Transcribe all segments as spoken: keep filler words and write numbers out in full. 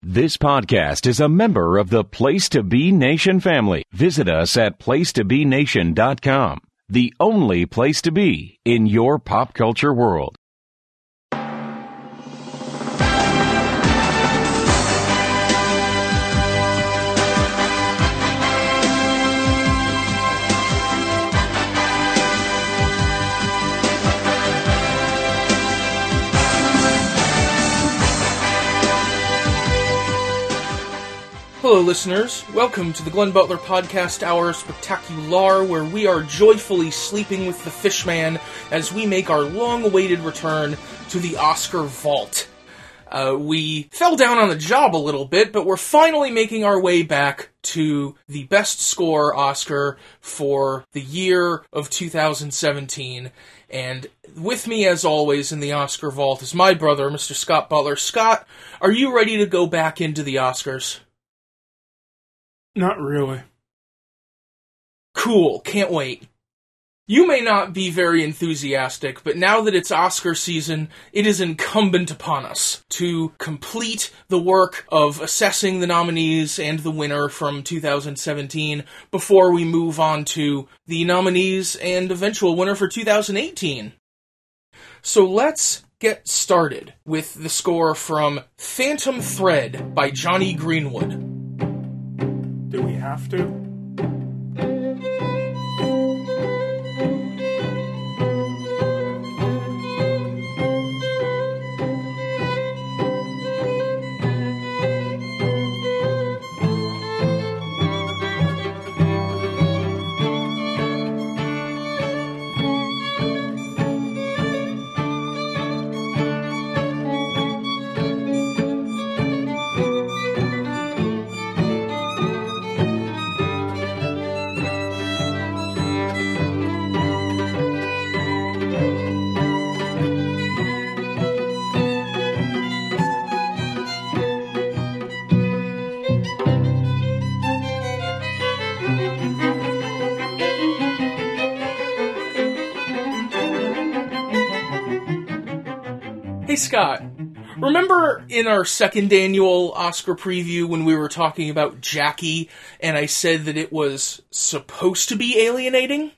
This podcast is a member of the Place to Be Nation family. Visit us at place to be nation dot com, the only place to be in your pop culture world. Hello, listeners. Welcome to the Glenn Butler Podcast Hour Spectacular, where we are joyfully sleeping with the Fishman as we make our long-awaited return to the Oscar vault. Uh, we fell down on the job a little bit, but we're finally making our way back to the Best Score Oscar for the year of two thousand seventeen. And with me, as always, in the Oscar vault is my brother, Mister Scott Butler. Scott, are you ready to go back into the Oscars? Not really. Cool, can't wait. You may not be very enthusiastic, but now that it's Oscar season, it is incumbent upon us to complete the work of assessing the nominees and the winner from two thousand seventeen before we move on to the nominees and eventual winner for two thousand eighteen. So let's get started with the score from Phantom Thread by Jonny Greenwood. Do we have to? Hey Scott, remember in our second annual Oscar preview when we were talking about Jackie and I said that it was supposed to be alienating?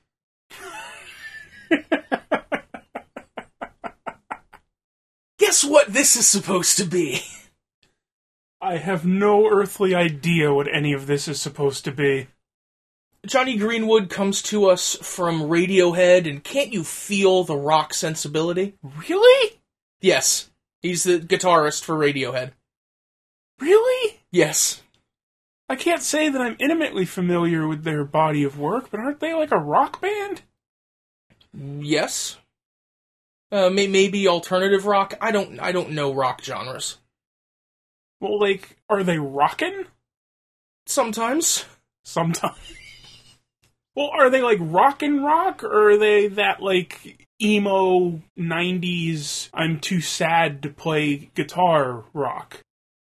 Guess what this is supposed to be? I have no earthly idea what any of this is supposed to be. Jonny Greenwood comes to us from Radiohead, and can't you feel the rock sensibility? Really? Yes, he's the guitarist for Radiohead. Really? Yes. I can't say that I'm intimately familiar with their body of work, but aren't they like a rock band? Yes. Uh, may- maybe alternative rock. I don't. I don't know rock genres. Well, like, are they rockin'? Sometimes. Sometimes. Well, are they like rockin' rock, or are they that like emo nineties I'm too sad to play guitar rock?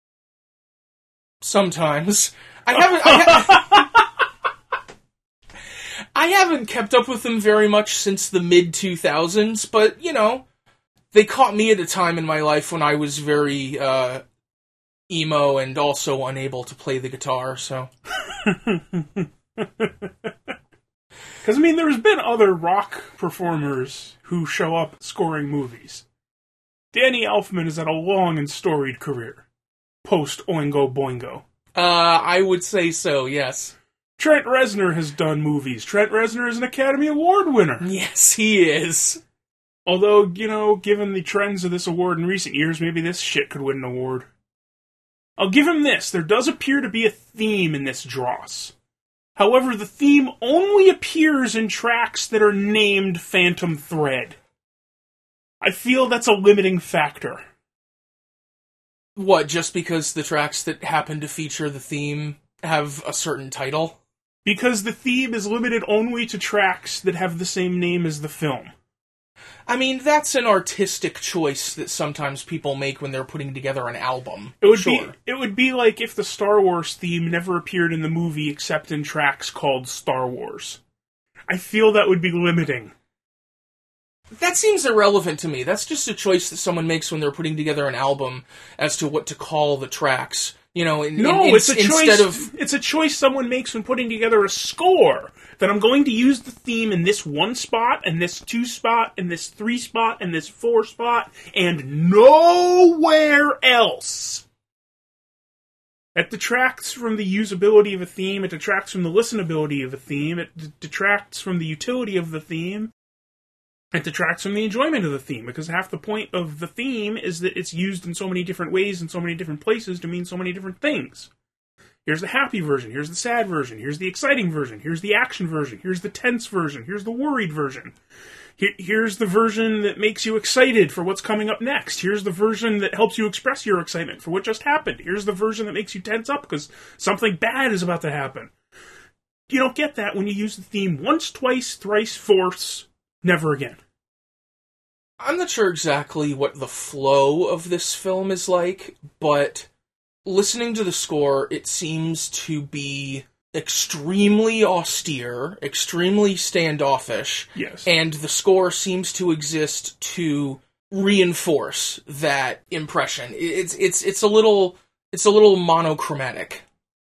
Sometimes. I haven't. I, ha- I haven't kept up with them very much since the mid two thousands, but you know, they caught me at a time in my life when I was very uh, emo and also unable to play the guitar. So. Because, I mean, there's been other rock performers who show up scoring movies. Danny Elfman has had a long and storied career, post Oingo Boingo. Uh, I would say so, yes. Trent Reznor has done movies. Trent Reznor is an Academy Award winner. Yes, he is. Although, you know, given the trends of this award in recent years, maybe this shit could win an award. I'll give him this. There does appear to be a theme in this dross. However, the theme only appears in tracks that are named Phantom Thread. I feel that's a limiting factor. What, just because the tracks that happen to feature the theme have a certain title? Because the theme is limited only to tracks that have the same name as the film. I mean, that's an artistic choice that sometimes people make when they're putting together an album. It would sure. be it would be like if the Star Wars theme never appeared in the movie except in tracks called Star Wars. I feel that would be limiting. That seems irrelevant to me. That's just a choice that someone makes when they're putting together an album as to what to call the tracks. You know, in, no, in, it's a instead choice. of It's a choice someone makes when putting together a score. That I'm going to use the theme in this one spot, and this two spot, and this three spot, and this four spot, and nowhere else. It detracts from the usability of a theme. It detracts from the listenability of a theme. It d- detracts from the utility of the theme. It detracts from the enjoyment of the theme, because half the point of the theme is that it's used in so many different ways in so many different places to mean so many different things. Here's the happy version, here's the sad version, here's the exciting version, here's the action version, here's the tense version, here's the worried version. Here, here's the version that makes you excited for what's coming up next. Here's the version that helps you express your excitement for what just happened. Here's the version that makes you tense up because something bad is about to happen. You don't get that when you use the theme once, twice, thrice, fourths, never again. I'm not sure exactly what the flow of this film is like, but listening to the score, it seems to be extremely austere, extremely standoffish. Yes. And the score seems to exist to reinforce that impression. It's it's it's a little it's a little monochromatic.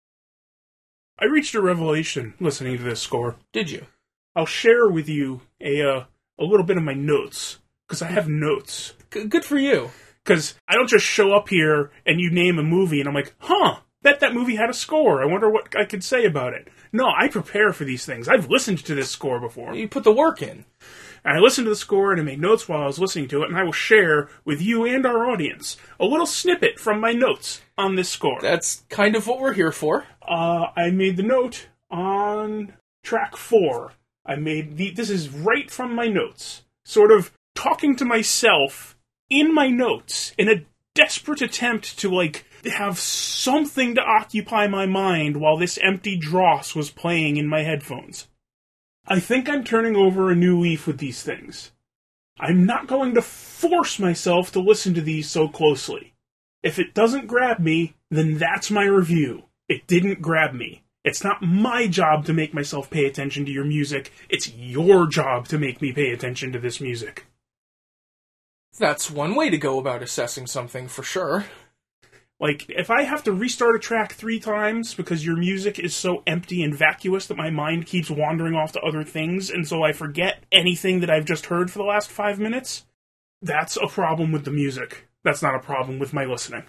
I reached a revelation listening to this score. Did you? I'll share with you a uh, a little bit of my notes, because I have notes. G- good for you. Because I don't just show up here and you name a movie and I'm like, huh, bet that movie had a score. I wonder what I could say about it. No, I prepare for these things. I've listened to this score before. You put the work in. And I listened to the score and I made notes while I was listening to it, and I will share with you and our audience a little snippet from my notes on this score. That's kind of what we're here for. Uh, I made the note on track four. I made the, this is right from my notes. Sort of talking to myself in my notes in a desperate attempt to, like, have something to occupy my mind while this empty dross was playing in my headphones. I think I'm turning over a new leaf with these things. I'm not going to force myself to listen to these so closely. If it doesn't grab me, then that's my review. It didn't grab me. It's not my job to make myself pay attention to your music. It's your job to make me pay attention to this music. That's one way to go about assessing something, for sure. Like, if I have to restart a track three times because your music is so empty and vacuous that my mind keeps wandering off to other things, and so I forget anything that I've just heard for the last five minutes, that's a problem with the music. That's not a problem with my listening.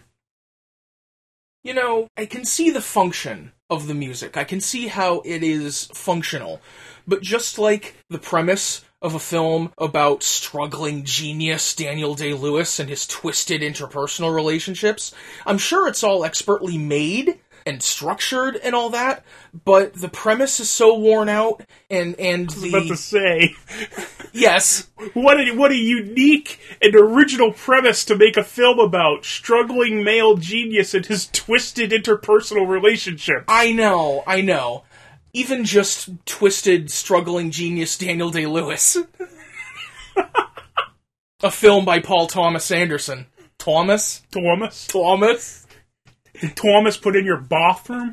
You know, I can see the function of the music. I can see how it is functional. But just like the premise of a film about struggling genius Daniel Day-Lewis and his twisted interpersonal relationships, I'm sure it's all expertly made and structured and all that, but the premise is so worn out, and, and I was the... about to say... Yes. What a, what a unique and original premise to make a film about. Struggling male genius and his twisted interpersonal relationships. I know, I know. Even just twisted, struggling genius Daniel Day-Lewis. A film by Paul Thomas Anderson. Thomas? Thomas? Thomas? Did Thomas put in your bathroom?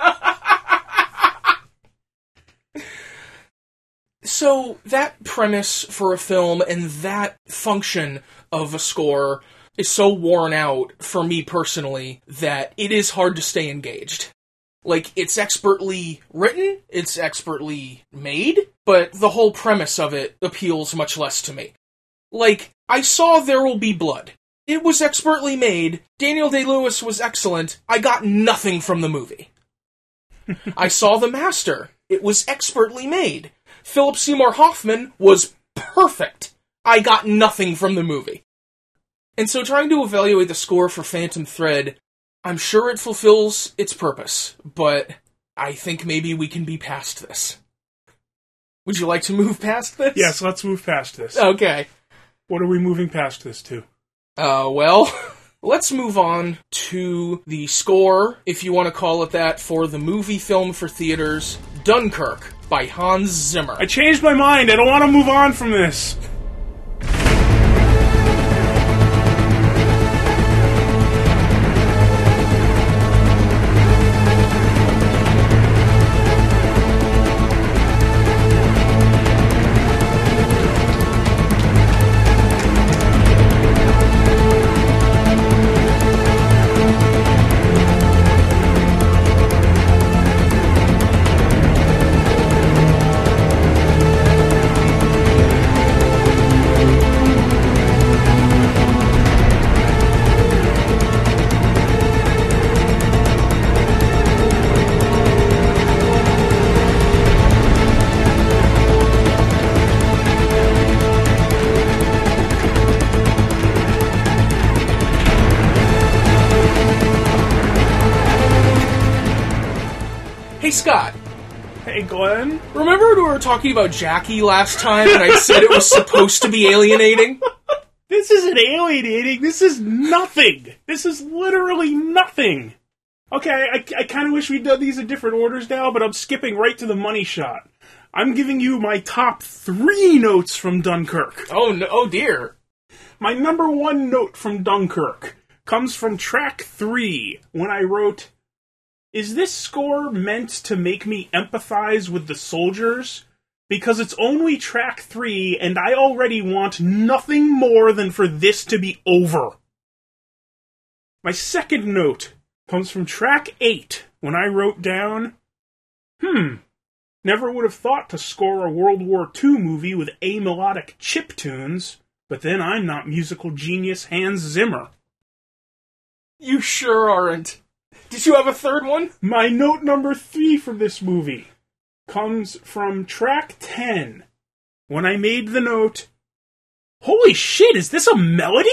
So, that premise for a film and that function of a score is so worn out, for me personally, that it is hard to stay engaged. Like, it's expertly written, it's expertly made, but the whole premise of it appeals much less to me. Like, I saw There Will Be Blood. It was expertly made, Daniel Day-Lewis was excellent, I got nothing from the movie. I saw The Master. It was expertly made. Philip Seymour Hoffman was perfect. I got nothing from the movie. And so trying to evaluate the score for Phantom Thread, I'm sure it fulfills its purpose, but I think maybe we can be past this. Would you like to move past this? Yes, let's move past this. Okay. What are we moving past this to? Uh, well, let's move on to the score, if you want to call it that, for the movie film for theaters, Dunkirk, by Hans Zimmer. I changed my mind. I don't want to move on from this. Scott. Hey, Glenn. Remember when we were talking about Jackie last time and I said it was supposed to be alienating? This isn't alienating. This is nothing. This is literally nothing. Okay, I, I kind of wish we'd done these in different orders now, but I'm skipping right to the money shot. I'm giving you my top three notes from Dunkirk. Oh, no, oh dear. My number one note from Dunkirk comes from track three, when I wrote, "Is this score meant to make me empathize with the soldiers? Because it's only track three, and I already want nothing more than for this to be over." My second note comes from track eight, when I wrote down, Hmm, never would have thought to score a World War Two movie with amelodic chiptunes, but then I'm not musical genius Hans Zimmer. You sure aren't. Did you have a third one? My note number three from this movie comes from track ten, when I made the note, "Holy shit, is this a melody?"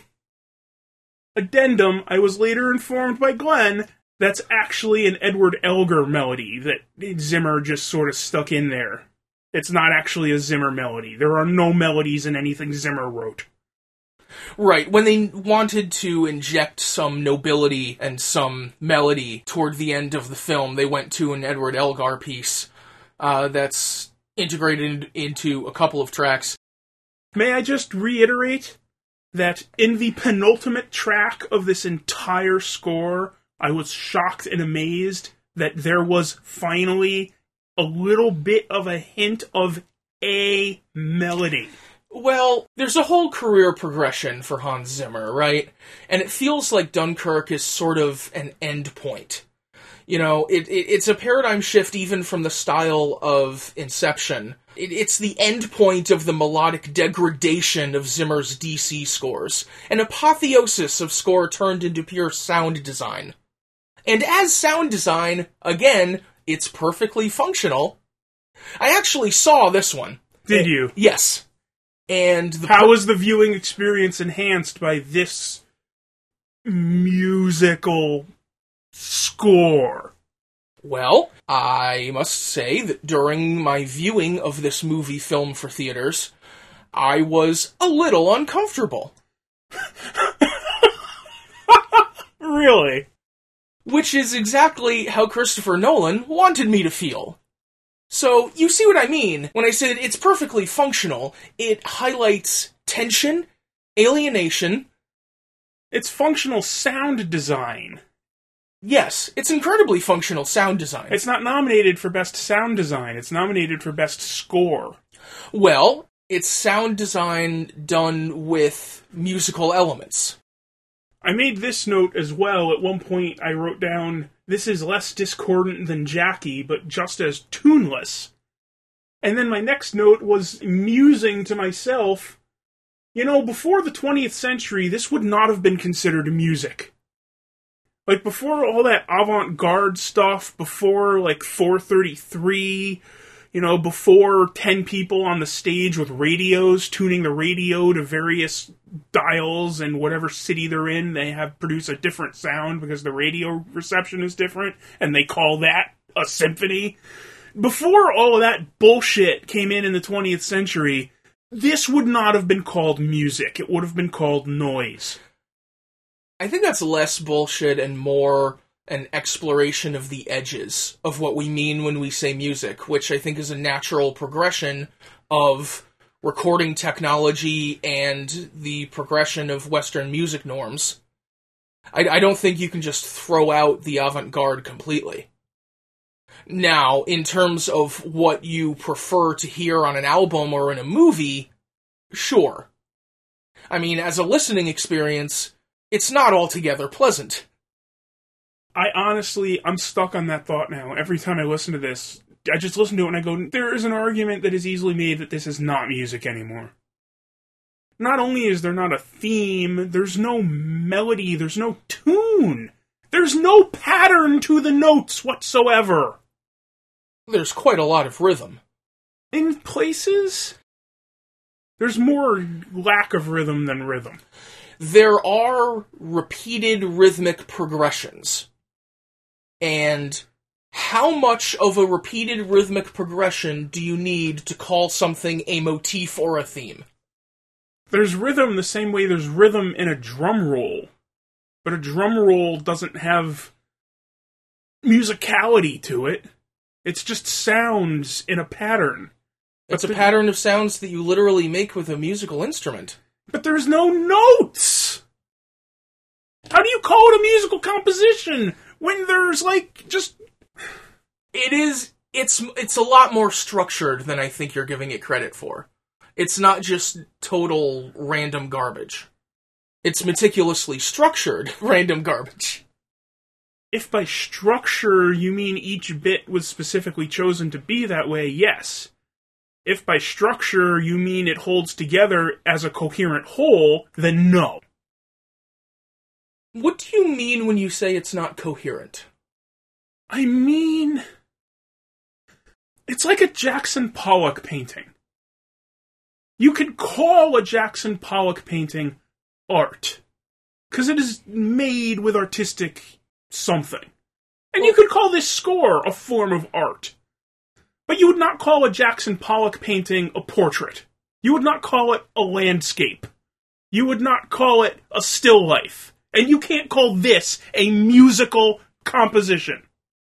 Addendum, I was later informed by Glenn that's actually an Edward Elgar melody that Zimmer just sort of stuck in there. It's not actually a Zimmer melody. There are no melodies in anything Zimmer wrote. Right, when they wanted to inject some nobility and some melody toward the end of the film, they went to an Edward Elgar piece uh, that's integrated into a couple of tracks. May I just reiterate that in the penultimate track of this entire score, I was shocked and amazed that there was finally a little bit of a hint of a melody. Well, there's a whole career progression for Hans Zimmer, right? And it feels like Dunkirk is sort of an end point. You know, it, it it's a paradigm shift even from the style of Inception. It, it's the end point of the melodic degradation of Zimmer's D C scores, an apotheosis of score turned into pure sound design. And as sound design, again, it's perfectly functional. I actually saw this one. Did you? Yes. And the How was the viewing experience enhanced by this musical score? Well, I must say that during my viewing of this movie film for theaters, I was a little uncomfortable. Really? Which is exactly how Christopher Nolan wanted me to feel. So, you see what I mean when I said it's perfectly functional. It highlights tension, alienation. It's functional sound design. Yes, it's incredibly functional sound design. It's not nominated for Best Sound Design. It's nominated for Best Score. Well, it's sound design done with musical elements. I made this note as well. At one point, I wrote down, "This is less discordant than Jackie, but just as tuneless." And then my next note was musing to myself, you know, before the twentieth century, this would not have been considered music. Like, before all that avant-garde stuff, before, like, four thirty-three, you know, before ten people on the stage with radios, tuning the radio to various dials, and whatever city they're in, they have produce a different sound because the radio reception is different, and they call that a symphony. Before all of that bullshit came in in the twentieth century, this would not have been called music. It would have been called noise. I think that's less bullshit and more an exploration of the edges of what we mean when we say music, which I think is a natural progression of recording technology and the progression of Western music norms. I, I don't think you can just throw out the avant-garde completely. Now, in terms of what you prefer to hear on an album or in a movie, sure. I mean, as a listening experience, it's not altogether pleasant. I honestly, I'm stuck on that thought now. Every time I listen to this, I just listen to it and I go, there is an argument that is easily made that this is not music anymore. Not only is there not a theme, there's no melody, there's no tune. There's no pattern to the notes whatsoever. There's quite a lot of rhythm. In places, there's more lack of rhythm than rhythm. There are repeated rhythmic progressions. And how much of a repeated rhythmic progression do you need to call something a motif or a theme? There's rhythm the same way there's rhythm in a drum roll. But a drum roll doesn't have musicality to it. It's just sounds in a pattern. It's but a the, pattern of sounds that you literally make with a musical instrument. But there's no notes! How do you call it a musical composition when there's, like, just... It is... It's, it's a lot more structured than I think you're giving it credit for. It's not just total random garbage. It's meticulously structured random garbage. If by structure you mean each bit was specifically chosen to be that way, yes. If by structure you mean it holds together as a coherent whole, then no. What do you mean when you say it's not coherent? I mean... It's like a Jackson Pollock painting. You could call a Jackson Pollock painting art, because it is made with artistic something. And you could call this score a form of art. But you would not call a Jackson Pollock painting a portrait. You would not call it a landscape. You would not call it a still life. And you can't call this a musical composition.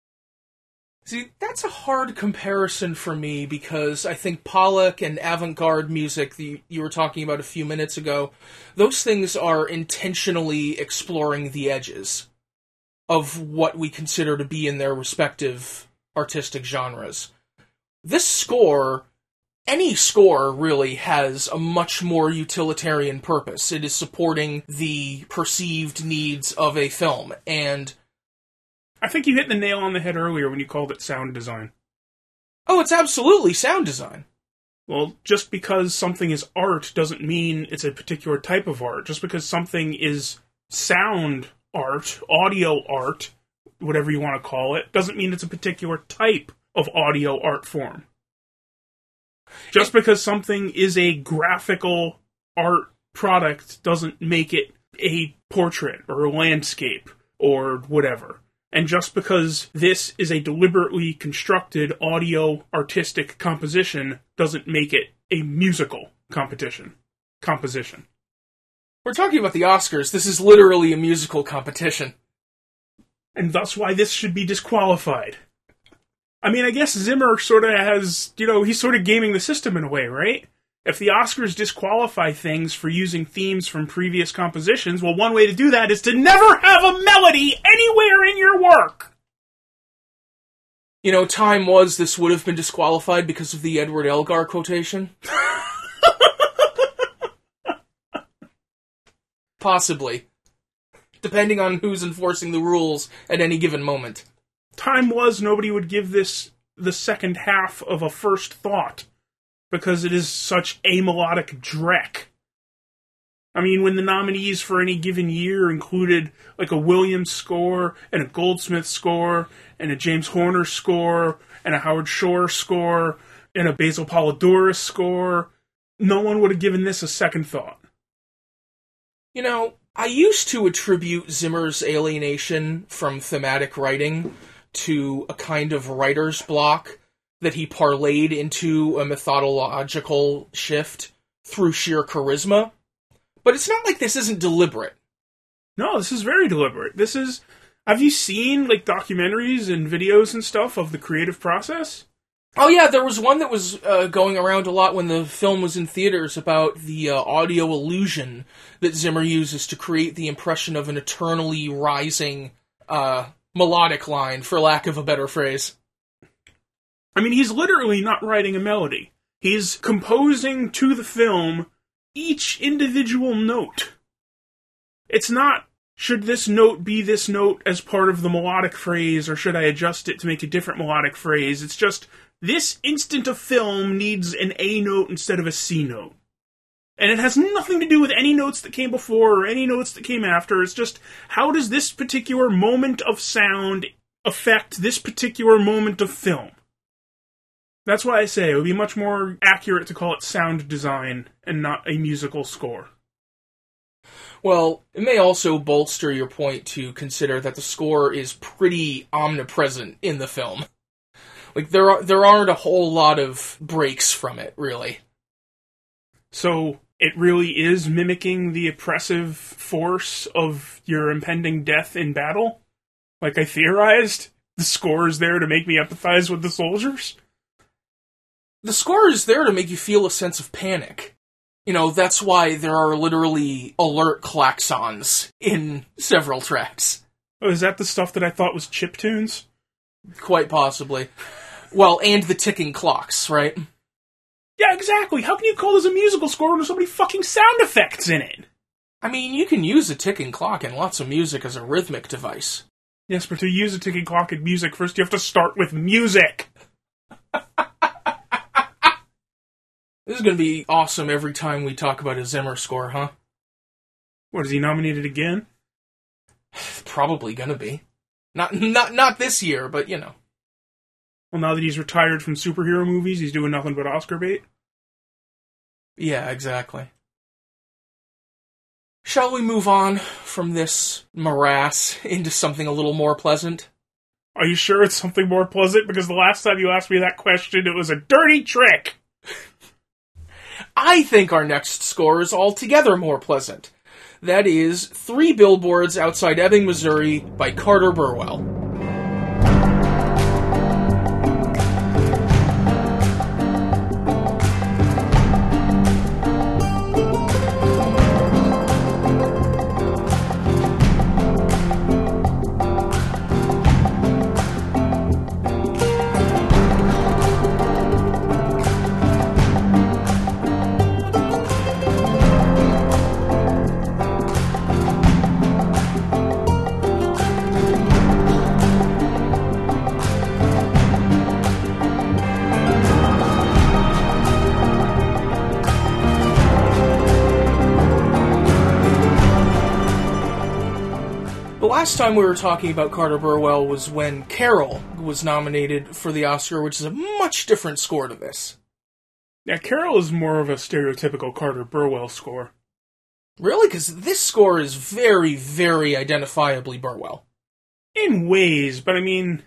See, that's a hard comparison for me, because I think Pollock and avant-garde music that you were talking about a few minutes ago, those things are intentionally exploring the edges of what we consider to be in their respective artistic genres. This score, any score really, has a much more utilitarian purpose. It is supporting the perceived needs of a film, and I think you hit the nail on the head earlier when you called it sound design. Oh, it's absolutely sound design. Well, just because something is art doesn't mean it's a particular type of art. Just because something is sound art, audio art, whatever you want to call it, doesn't mean it's a particular type of audio art form. Just because something is a graphical art product doesn't make it a portrait or a landscape or whatever. And just because this is a deliberately constructed audio artistic composition doesn't make it a musical competition. Composition. We're talking about the Oscars. This is literally a musical competition. And thus why this should be disqualified. I mean, I guess Zimmer sort of has, you know, he's sort of gaming the system in a way, right? If the Oscars disqualify things for using themes from previous compositions, well, one way to do that is to never have a melody anywhere in your work! You know, time was this would have been disqualified because of the Edward Elgar quotation. Possibly. Depending on who's enforcing the rules at any given moment. Time was nobody would give this the second half of a first thought, because it is such a melodic dreck. I mean, when the nominees for any given year included like a Williams score, and a Goldsmith score, and a James Horner score, and a Howard Shore score, and a Basil Polidorus score, no one would have given this a second thought. You know, I used to attribute Zimmer's alienation from thematic writing to a kind of writer's block that he parlayed into a methodological shift through sheer charisma. But it's not like this isn't deliberate. No, this is very deliberate. This is... Have you seen, like, documentaries and videos and stuff of the creative process? Oh yeah, there was one that was uh, going around a lot when the film was in theaters about the uh, audio illusion that Zimmer uses to create the impression of an eternally rising uh, melodic line, for lack of a better phrase. I mean, he's literally not writing a melody. He's composing to the film each individual note. It's not, should this note be this note as part of the melodic phrase, or should I adjust it to make a different melodic phrase? It's just, this instant of film needs an A note instead of a C note. And it has nothing to do with any notes that came before or any notes that came after. It's just, how does this particular moment of sound affect this particular moment of film? That's why I say it would be much more accurate to call it sound design and not a musical score. Well, it may also bolster your point to consider that the score is pretty omnipresent in the film. Like, there are, there aren't a whole lot of breaks from it, really. So, it really is mimicking the oppressive force of your impending death in battle? Like I theorized? The score is there to make me empathize with the soldiers? The score is there to make you feel a sense of panic. You know, that's why there are literally alert klaxons in several tracks. Oh, is that the stuff that I thought was chiptunes? Quite possibly. Well, and the ticking clocks, right? Yeah, exactly. How can you call this a musical score when there's so many fucking sound effects in it? I mean, you can use a ticking clock in lots of music as a rhythmic device. Yes, but to use a ticking clock in music, first you have to start with music. This is going to be awesome every time we talk about a Zimmer score, huh? What, is he nominated again? Probably going to be. Not, not, not this year, but you know. Well, now that he's retired from superhero movies, he's doing nothing but Oscar bait? Yeah, exactly. Shall we move on from this morass into something a little more pleasant? Are you sure it's something more pleasant? Because the last time you asked me that question, it was a dirty trick! I think our next score is altogether more pleasant. That is Three Billboards Outside Ebbing, Missouri by Carter Burwell. Last time we were talking about Carter Burwell was when Carol was nominated for the Oscar, which is a much different score to this. Yeah, Carol is more of a stereotypical Carter Burwell score. Really? Because this score is very, very identifiably Burwell. In ways, but I mean,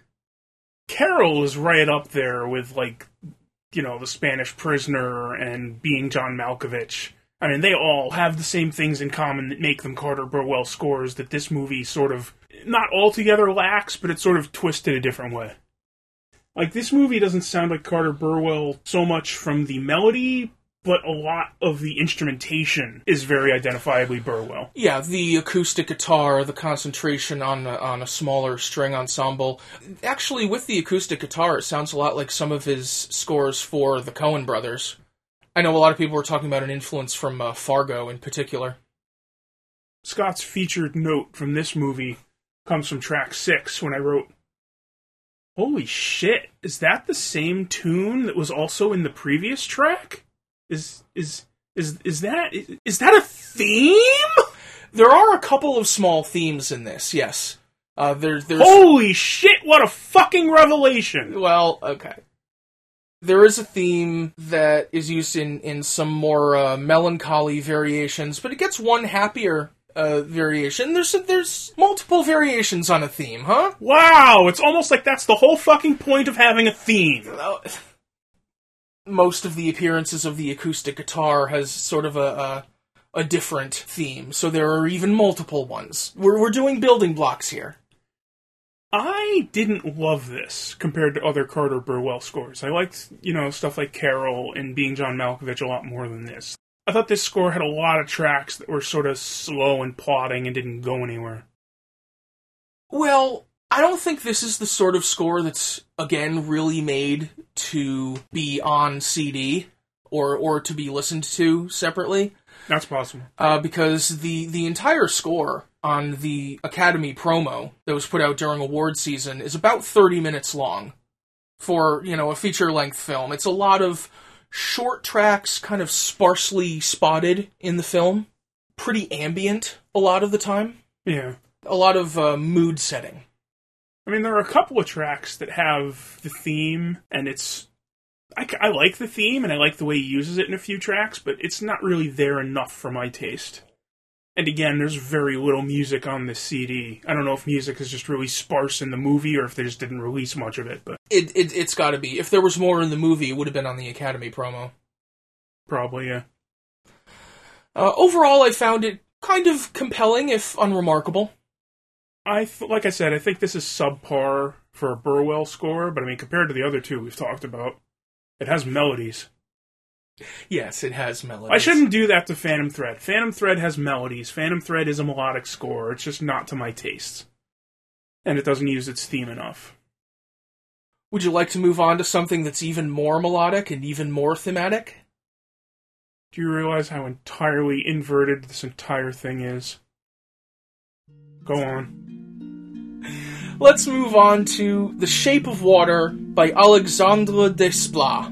Carol is right up there with, like, you know, The Spanish Prisoner and Being John Malkovich. I mean, they all have the same things in common that make them Carter Burwell scores that this movie sort of, not altogether lacks, but it's sort of twisted a different way. Like, this movie doesn't sound like Carter Burwell so much from the melody, but a lot of the instrumentation is very identifiably Burwell. Yeah, the acoustic guitar, the concentration on a, on a smaller string ensemble. Actually, with the acoustic guitar, it sounds a lot like some of his scores for the Coen brothers. I know a lot of people were talking about an influence from uh, Fargo in particular. Scott's featured note from this movie comes from track six when I wrote, "Holy shit, is that the same tune that was also in the previous track? Is is is is that is that a theme?" There are a couple of small themes in this, yes. Uh, there, there's Holy shit, what a fucking revelation! Well, okay. There is a theme that is used in, in some more uh, melancholy variations, but it gets one happier uh, variation. There's there's multiple variations on a theme, huh? Wow, it's almost like that's the whole fucking point of having a theme. Most of the appearances of the acoustic guitar has sort of a a, a different theme, so there are even multiple ones. We're we're doing building blocks here. I didn't love this compared to other Carter Burwell scores. I liked, you know, stuff like Carol and Being John Malkovich a lot more than this. I thought this score had a lot of tracks that were sort of slow and plodding and didn't go anywhere. Well, I don't think this is the sort of score that's, again, really made to be on C D or or to be listened to separately. That's possible. Uh, because the, the entire score on the Academy promo that was put out during award season is about thirty minutes long for, you know, a feature-length film. It's a lot of short tracks, kind of sparsely spotted in the film. Pretty ambient a lot of the time. Yeah. A lot of uh, mood setting. I mean, there are a couple of tracks that have the theme, and it's... I, I like the theme, and I like the way he uses it in a few tracks, but it's not really there enough for my taste. And again, there's very little music on this C D. I don't know if music is just really sparse in the movie or if they just didn't release much of it. But It, it, it's gotta be. If there was more in the movie, it would have been on the Academy promo. Probably, yeah. Uh, overall, I found it kind of compelling, if unremarkable. I th- like I said, I think this is subpar for a Burwell score, but I mean, compared to the other two we've talked about, it has melodies. Yes, it has melodies. I shouldn't do that to Phantom Thread. Phantom Thread has melodies. Phantom Thread is a melodic score. It's just not to my tastes. And it doesn't use its theme enough. Would you like to move on to something that's even more melodic and even more thematic? Do you realize how entirely inverted this entire thing is? Go on. Let's move on to The Shape of Water by Alexandre Desplat.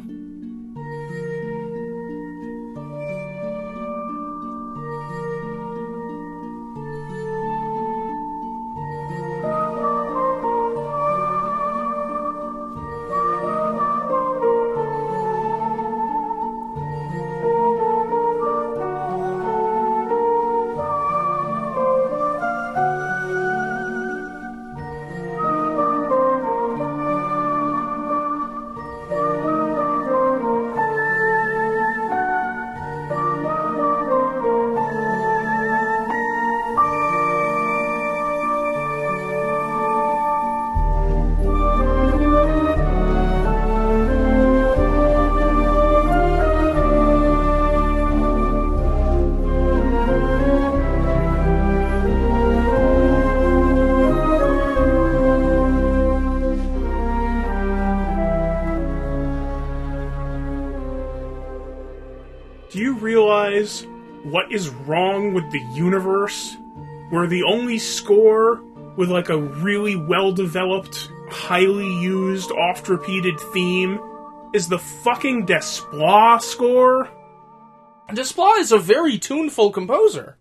Do you realize what is wrong with the universe? Where the only score with like a really well-developed, highly used, oft-repeated theme is the fucking Desplat score? Desplat is a very tuneful composer.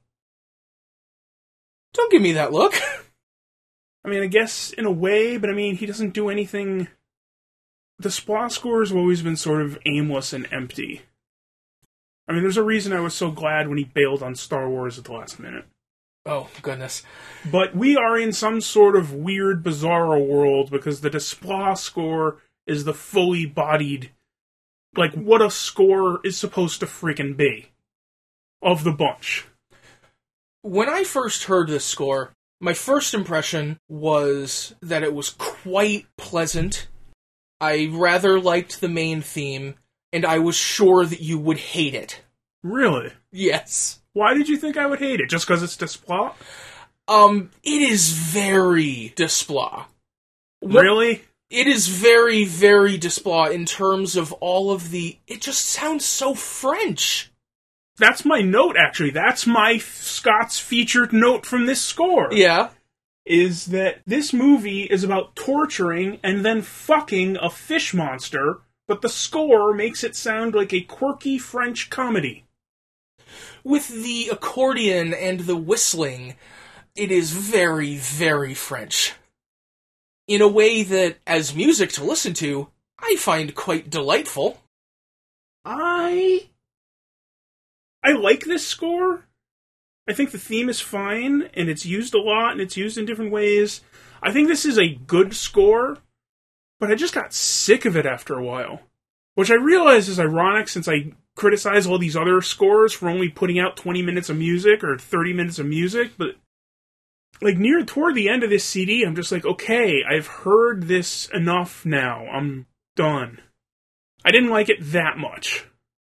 Don't give me that look. I mean, I guess in a way, but I mean, he doesn't do anything. Desplat scores have always been sort of aimless and empty. I mean, there's a reason I was so glad when he bailed on Star Wars at the last minute. Oh, goodness. But we are in some sort of weird, bizarro world because the Desplat score is the fully bodied, like, what a score is supposed to freaking be of the bunch. When I first heard this score, my first impression was that it was quite pleasant. I rather liked the main theme, and I was sure that you would hate it. Really? Yes. Why did you think I would hate it? Just because it's Desplat? Um, it is very Desplat. Really? It is very, very Desplat in terms of all of the... It just sounds so French. That's my note, actually. That's my Scott's featured note from this score. Yeah. Is that this movie is about torturing and then fucking a fish monster, but the score makes it sound like a quirky French comedy. With the accordion and the whistling, it is very, very French. In a way that, as music to listen to, I find quite delightful. I... I like this score. I think the theme is fine, and it's used a lot, and it's used in different ways. I think this is a good score, but I just got sick of it after a while. Which I realize is ironic since I criticize all these other scores for only putting out twenty minutes of music or thirty minutes of music, but like near toward the end of this C D, I'm just like, okay, I've heard this enough now. I'm done. I didn't like it that much.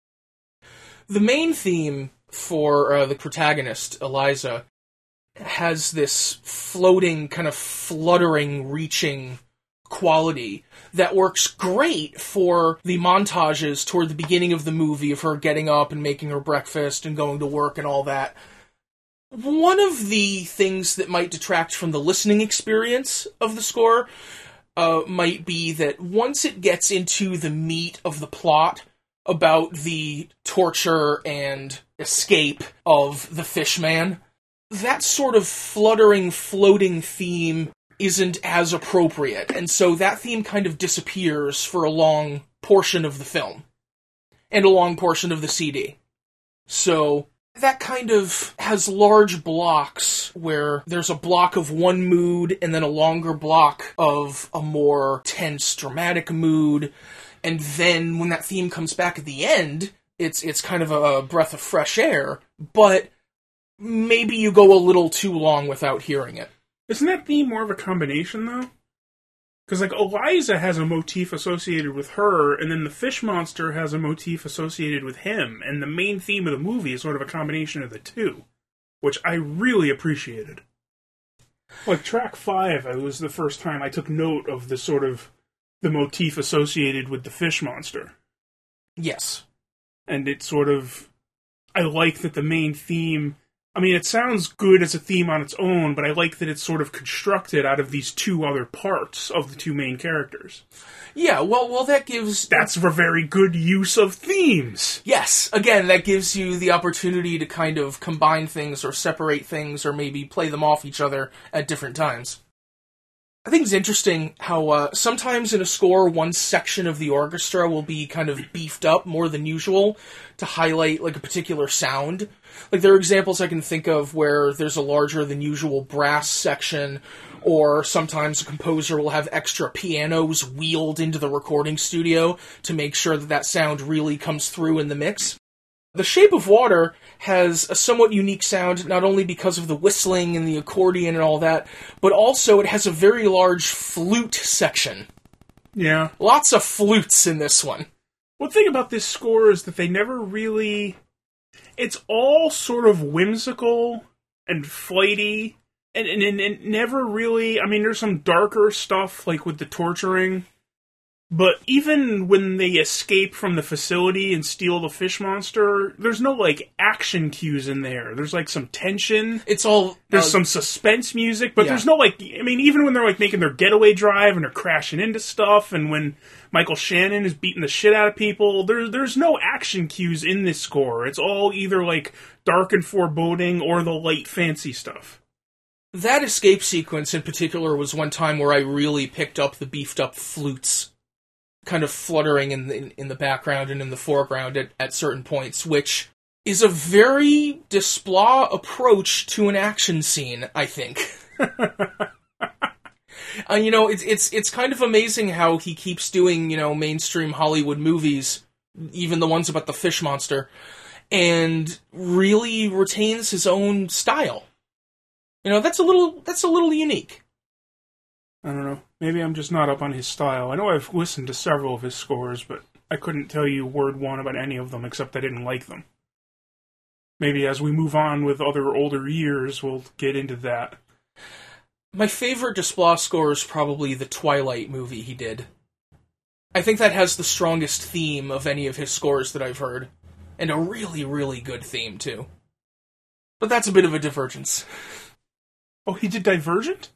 The main theme for uh, the protagonist, Eliza, has this floating, kind of fluttering, reaching quality that works great for the montages toward the beginning of the movie of her getting up and making her breakfast and going to work and all that. One of the things that might detract from the listening experience of the score uh, might be that once it gets into the meat of the plot about the torture and escape of the Fishman, that sort of fluttering, floating theme isn't as appropriate, and so that theme kind of disappears for a long portion of the film, and a long portion of the C D. So, that kind of has large blocks where there's a block of one mood and then a longer block of a more tense, dramatic mood. And then when that theme comes back at the end, it's it's kind of a breath of fresh air, but maybe you go a little too long without hearing it. Isn't that theme more of a combination, though? Because, like, Eliza has a motif associated with her, and then the fish monster has a motif associated with him, and the main theme of the movie is sort of a combination of the two, which I really appreciated. Like, track five, it was the first time I took note of the sort of, the motif associated with the fish monster. Yes. And it sort of, I like that the main theme, I mean, it sounds good as a theme on its own, but I like that it's sort of constructed out of these two other parts of the two main characters. Yeah, well, well, that gives... That's a very good use of themes. Yes, again, that gives you the opportunity to kind of combine things or separate things or maybe play them off each other at different times. I think it's interesting how uh, sometimes in a score, one section of the orchestra will be kind of beefed up more than usual to highlight like a particular sound. Like there are examples I can think of where there's a larger than usual brass section, or sometimes a composer will have extra pianos wheeled into the recording studio to make sure that that sound really comes through in the mix. The Shape of Water has a somewhat unique sound, not only because of the whistling and the accordion and all that, but also it has a very large flute section. Yeah. Lots of flutes in this one. One thing about this score is that they never really... It's all sort of whimsical and flighty, and, and, and it never really... I mean, there's some darker stuff, like with the torturing... But even when they escape from the facility and steal the fish monster, there's no, like, action cues in there. There's, like, some tension. It's all... There's uh, some suspense music, but yeah. there's no, like... I mean, even when they're, like, making their getaway drive and they're crashing into stuff, and when Michael Shannon is beating the shit out of people, there, there's no action cues in this score. It's all either, like, dark and foreboding or the light fancy stuff. That escape sequence in particular was one time where I really picked up the beefed-up flutes kind of fluttering in the, in the background and in the foreground at, at certain points, which is a very Desplat approach to an action scene, I think. uh, you know, it's it's it's kind of amazing how he keeps doing, you know, mainstream Hollywood movies, even the ones about the fish monster, and really retains his own style. You know, that's a little that's a little unique. I don't know. Maybe I'm just not up on his style. I know I've listened to several of his scores, but I couldn't tell you word one about any of them, except I didn't like them. Maybe as we move on with other older years, we'll get into that. My favorite Desplat score is probably the Twilight movie he did. I think that has the strongest theme of any of his scores that I've heard. And a really, really good theme, too. But that's a bit of a divergence. Oh, he did Divergent?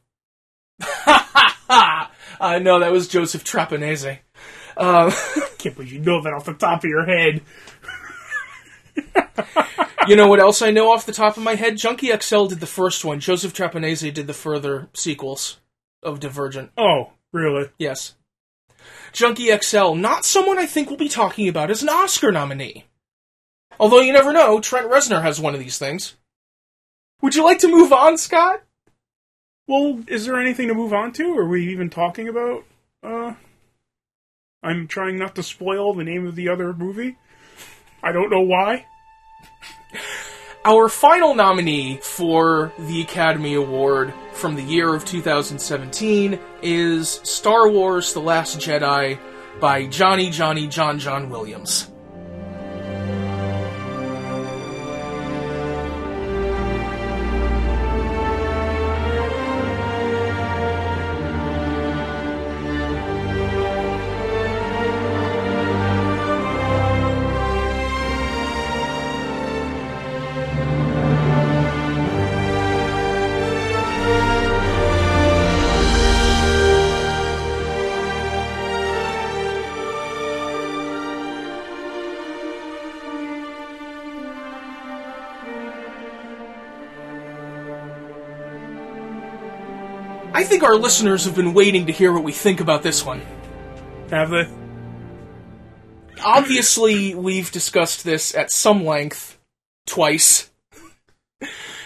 uh, no, that was Joseph Trapanese. Uh, I can't believe you know that off the top of your head. You know what else I know off the top of my head? Junkie X L did the first one. Joseph Trapanese did the further sequels of Divergent. Oh, really? Yes. Junkie X L, not someone I think we'll be talking about as an Oscar nominee. Although you never know, Trent Reznor has one of these things. Would you like to move on, Scott? Well, is there anything to move on to? Are we even talking about, uh... I'm trying not to spoil the name of the other movie. I don't know why. Our final nominee for the Academy Award from the year of two thousand seventeen is Star Wars The Last Jedi by Johnny Johnny John John Williams. I think our listeners have been waiting to hear what we think about this one. Have they? Obviously, we've discussed this at some length, twice,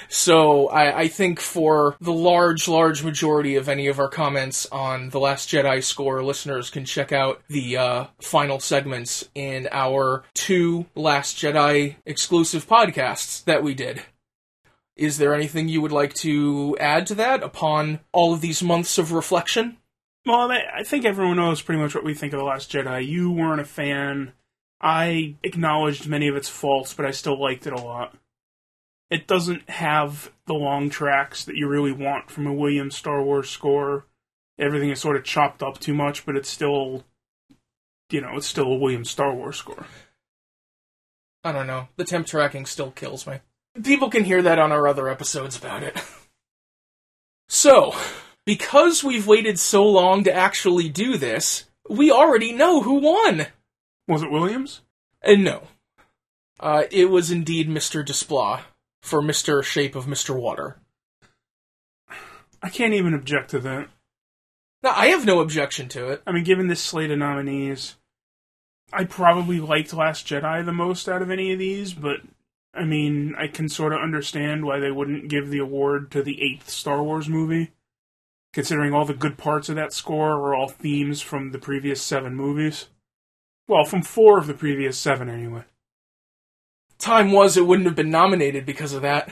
So I, I think for the large, large majority of any of our comments on The Last Jedi score, listeners can check out the uh, final segments in our two Last Jedi exclusive podcasts that we did. Is there anything you would like to add to that upon all of these months of reflection? Well, I think everyone knows pretty much what we think of The Last Jedi. You weren't a fan. I acknowledged many of its faults, but I still liked it a lot. It doesn't have the long tracks that you really want from a Williams Star Wars score. Everything is sort of chopped up too much, but it's still, you know, it's still a Williams Star Wars score. I don't know. The temp tracking still kills me. People can hear that on our other episodes about it. So, because we've waited so long to actually do this, we already know who won! Was it Williams? And no. Uh, it was indeed Mister Desplat for Mister Shape of Mister Water. I can't even object to that. No, I have no objection to it. I mean, given this slate of nominees, I probably liked Last Jedi the most out of any of these, but, I mean, I can sort of understand why they wouldn't give the award to the eighth Star Wars movie, considering all the good parts of that score are all themes from the previous seven movies. Well, from four of the previous seven, anyway. Time was it wouldn't have been nominated because of that.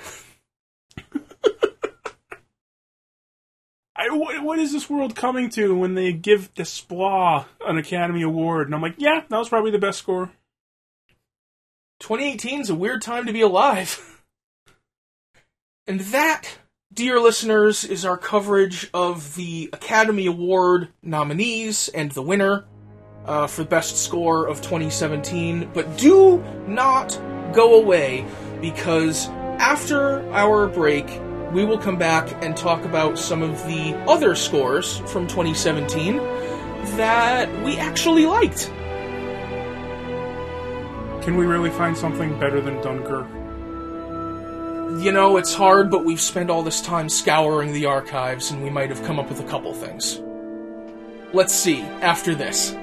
I, what, what is this world coming to when they give Desplat an Academy Award? And I'm like, yeah, that was probably the best score. twenty eighteen is a weird time to be alive. And that, dear listeners, is our coverage of the Academy Award nominees and the winner uh, for Best Score of twenty seventeen. But do not go away, because after our break, we will come back and talk about some of the other scores from twenty seventeen that we actually liked. Can we really find something better than Dunkirk? You know, it's hard, but we've spent all this time scouring the archives, and we might have come up with a couple things. Let's see, after this.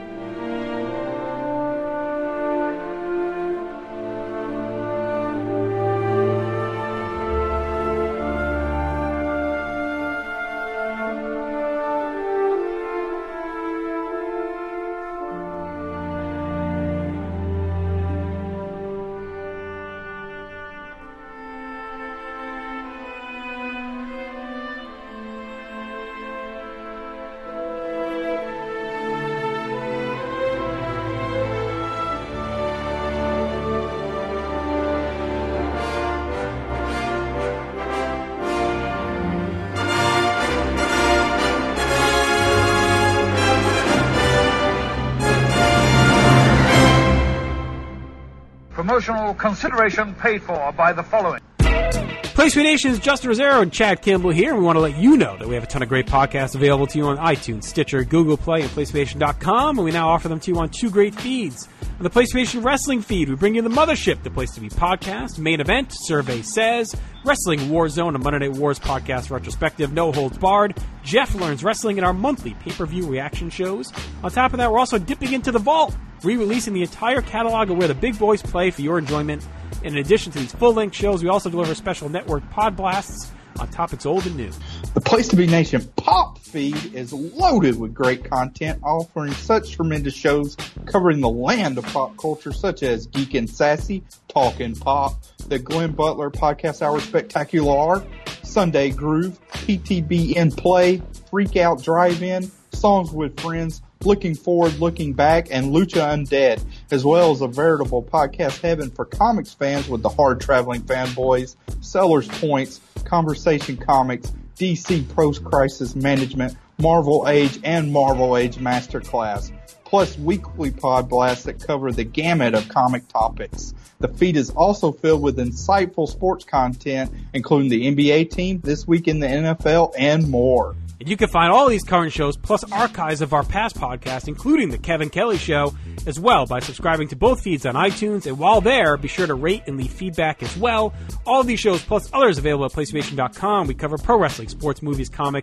Promotional consideration paid for by the following. PlayStation Nation's Justin Rosero and Chad Kimball here, and we want to let you know that we have a ton of great podcasts available to you on iTunes, Stitcher, Google Play, and PlayStation dot com, and we now offer them to you on two great feeds. On the PlayStation Wrestling feed, we bring you the Mothership, the place to be podcast, Main Event, Survey Says, Wrestling Warzone, a Monday Night Wars podcast retrospective, No Holds Barred, Jeff Learns Wrestling, and our monthly pay-per-view reaction shows. On top of that, we're also dipping into the vault, re-releasing the entire catalog of where the big boys play for your enjoyment. In addition to these full-length shows, we also deliver special network pod blasts on topics old and new. The Place to Be Nation Pop feed is loaded with great content, offering such tremendous shows covering the land of pop culture, such as Geek and Sassy, Talkin' Pop, the Glenn Butler Podcast Hour Spectacular, Sunday Groove, P T B in Play, Freak Out Drive-In, Songs with Friends, Looking Forward, Looking Back, and Lucha Undead, as well as a veritable podcast heaven for comics fans with the hard-traveling fanboys, Sellers Points, Conversation Comics, D C Post-Crisis Management, Marvel Age, and Marvel Age Masterclass, plus weekly pod blasts that cover the gamut of comic topics. The feed is also filled with insightful sports content, including the N B A team, This Week in the N F L, and more. And you can find all these current shows, plus archives of our past podcasts, including The Kevin Kelly Show, as well by subscribing to both feeds on iTunes. And while there, be sure to rate and leave feedback as well. All of these shows, plus others available at PlayStation dot com. We cover pro wrestling, sports, movies, comics,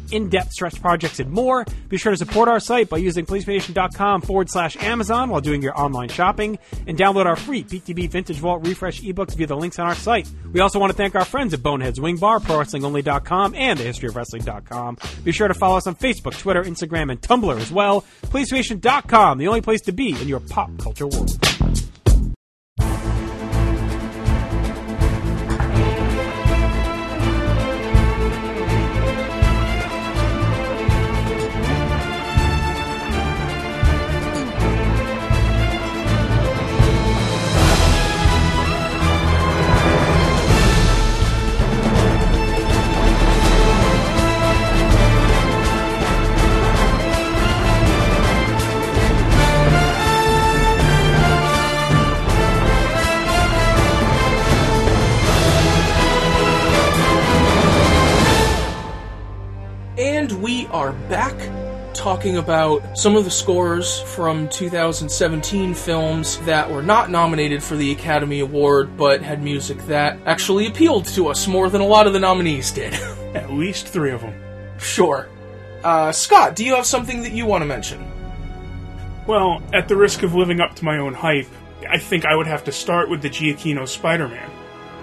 in-depth stretch projects, and more. Be sure to support our site by using PlayStation.com forward slash Amazon while doing your online shopping, and download our free P T B Vintage Vault Refresh ebooks via the links on our site. We also want to thank our friends at Boneheads Wing Bar, Pro Wrestling Only dot com, and The History of Wrestling dot com. Be sure to follow us on Facebook, Twitter, Instagram, and Tumblr as well. PlayStation dot com, the only place to be in your pop culture world. Are back talking about some of the scores from two thousand seventeen films that were not nominated for the Academy Award, but had music that actually appealed to us more than a lot of the nominees did. At least three of them. Sure. Uh, Scott, do you have something that you want to mention? Well, at the risk of living up to my own hype, I think I would have to start with the Giacchino Spider-Man.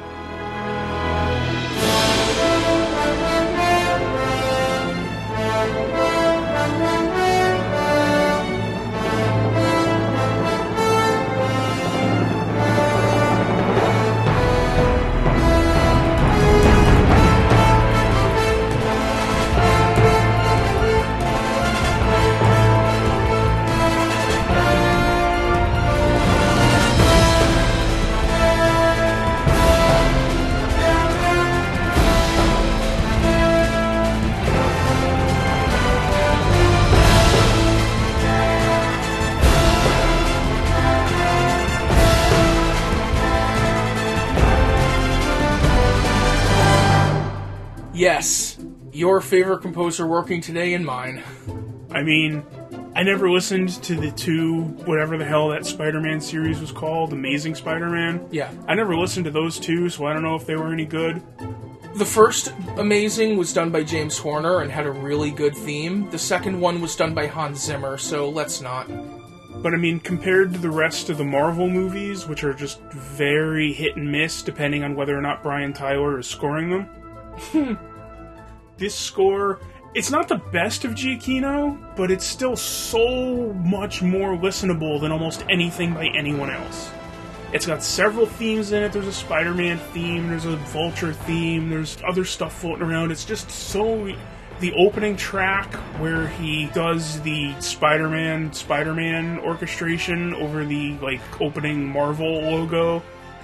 Yes, your favorite composer working today and mine. I mean, I never listened to the two, whatever the hell that Spider-Man series was called, Amazing Spider-Man. Yeah. I never listened to those two, so I don't know if they were any good. The first Amazing was done by James Horner and had a really good theme. The second one was done by Hans Zimmer, so let's not. But I mean, compared to the rest of the Marvel movies, which are just very hit and miss depending on whether or not Brian Tyler is scoring them, this score, it's not the best of Giacchino, but it's still so much more listenable than almost anything by anyone else. It's got several themes in it. There's a Spider-Man theme, there's a Vulture theme, there's other stuff floating around. It's just so... The opening track where he does the Spider-Man, Spider-Man orchestration over the, like, opening Marvel logo.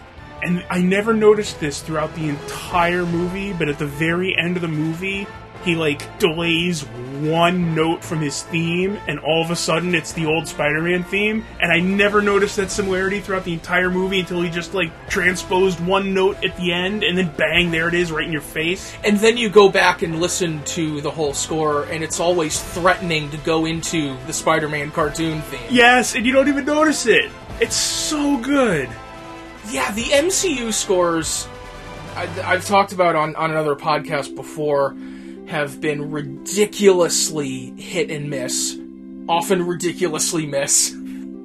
And I never noticed this throughout the entire movie, but at the very end of the movie, he, like, delays one note from his theme, and all of a sudden it's the old Spider-Man theme. And I never noticed that similarity throughout the entire movie until he just, like, transposed one note at the end, and then bang, there it is right in your face. And then you go back and listen to the whole score, and it's always threatening to go into the Spider-Man cartoon theme. Yes, and you don't even notice it. It's so good. Yeah, the M C U scores, I, I've talked about on, on another podcast before, have been ridiculously hit and miss. Often ridiculously miss.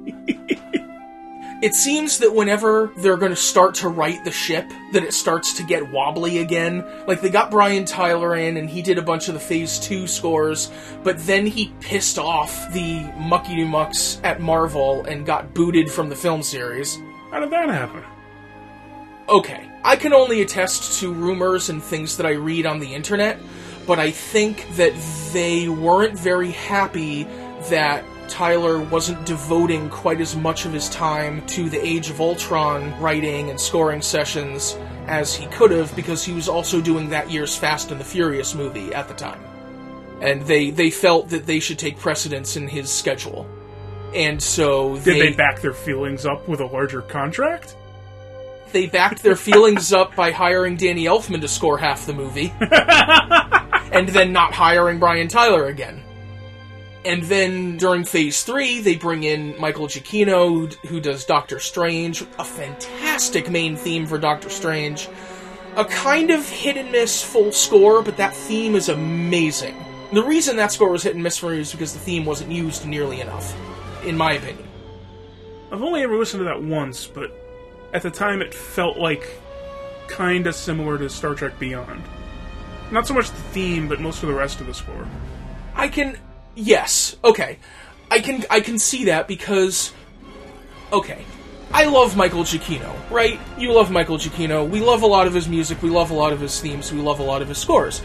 It seems that whenever they're going to start to right the ship, that it starts to get wobbly again. Like, they got Brian Tyler in, and he did a bunch of the Phase two scores, but then he pissed off the mucky-do-mucks at Marvel and got booted from the film series. How did that happen? Okay, I can only attest to rumors and things that I read on the internet, but I think that they weren't very happy that Tyler wasn't devoting quite as much of his time to the Age of Ultron writing and scoring sessions as he could have, because he was also doing that year's Fast and the Furious movie at the time. And they, they felt that they should take precedence in his schedule. And so they... Did they back their feelings up with a larger contract? They backed their feelings up by hiring Danny Elfman to score half the movie. And then not hiring Brian Tyler again. And then during Phase three, they bring in Michael Giacchino, who does Doctor Strange. A fantastic main theme for Doctor Strange. A kind of hit-and-miss full score, but that theme is amazing. The reason that score was hit and miss for me is because the theme wasn't used nearly enough, in my opinion. I've only ever listened to that once, but at the time it felt like kinda similar to Star Trek Beyond. Not so much the theme, but most of the rest of the score. I can... Yes, okay. I can I can see that because... Okay. I love Michael Giacchino, right? You love Michael Giacchino. We love a lot of his music. We love a lot of his themes. We love a lot of his scores.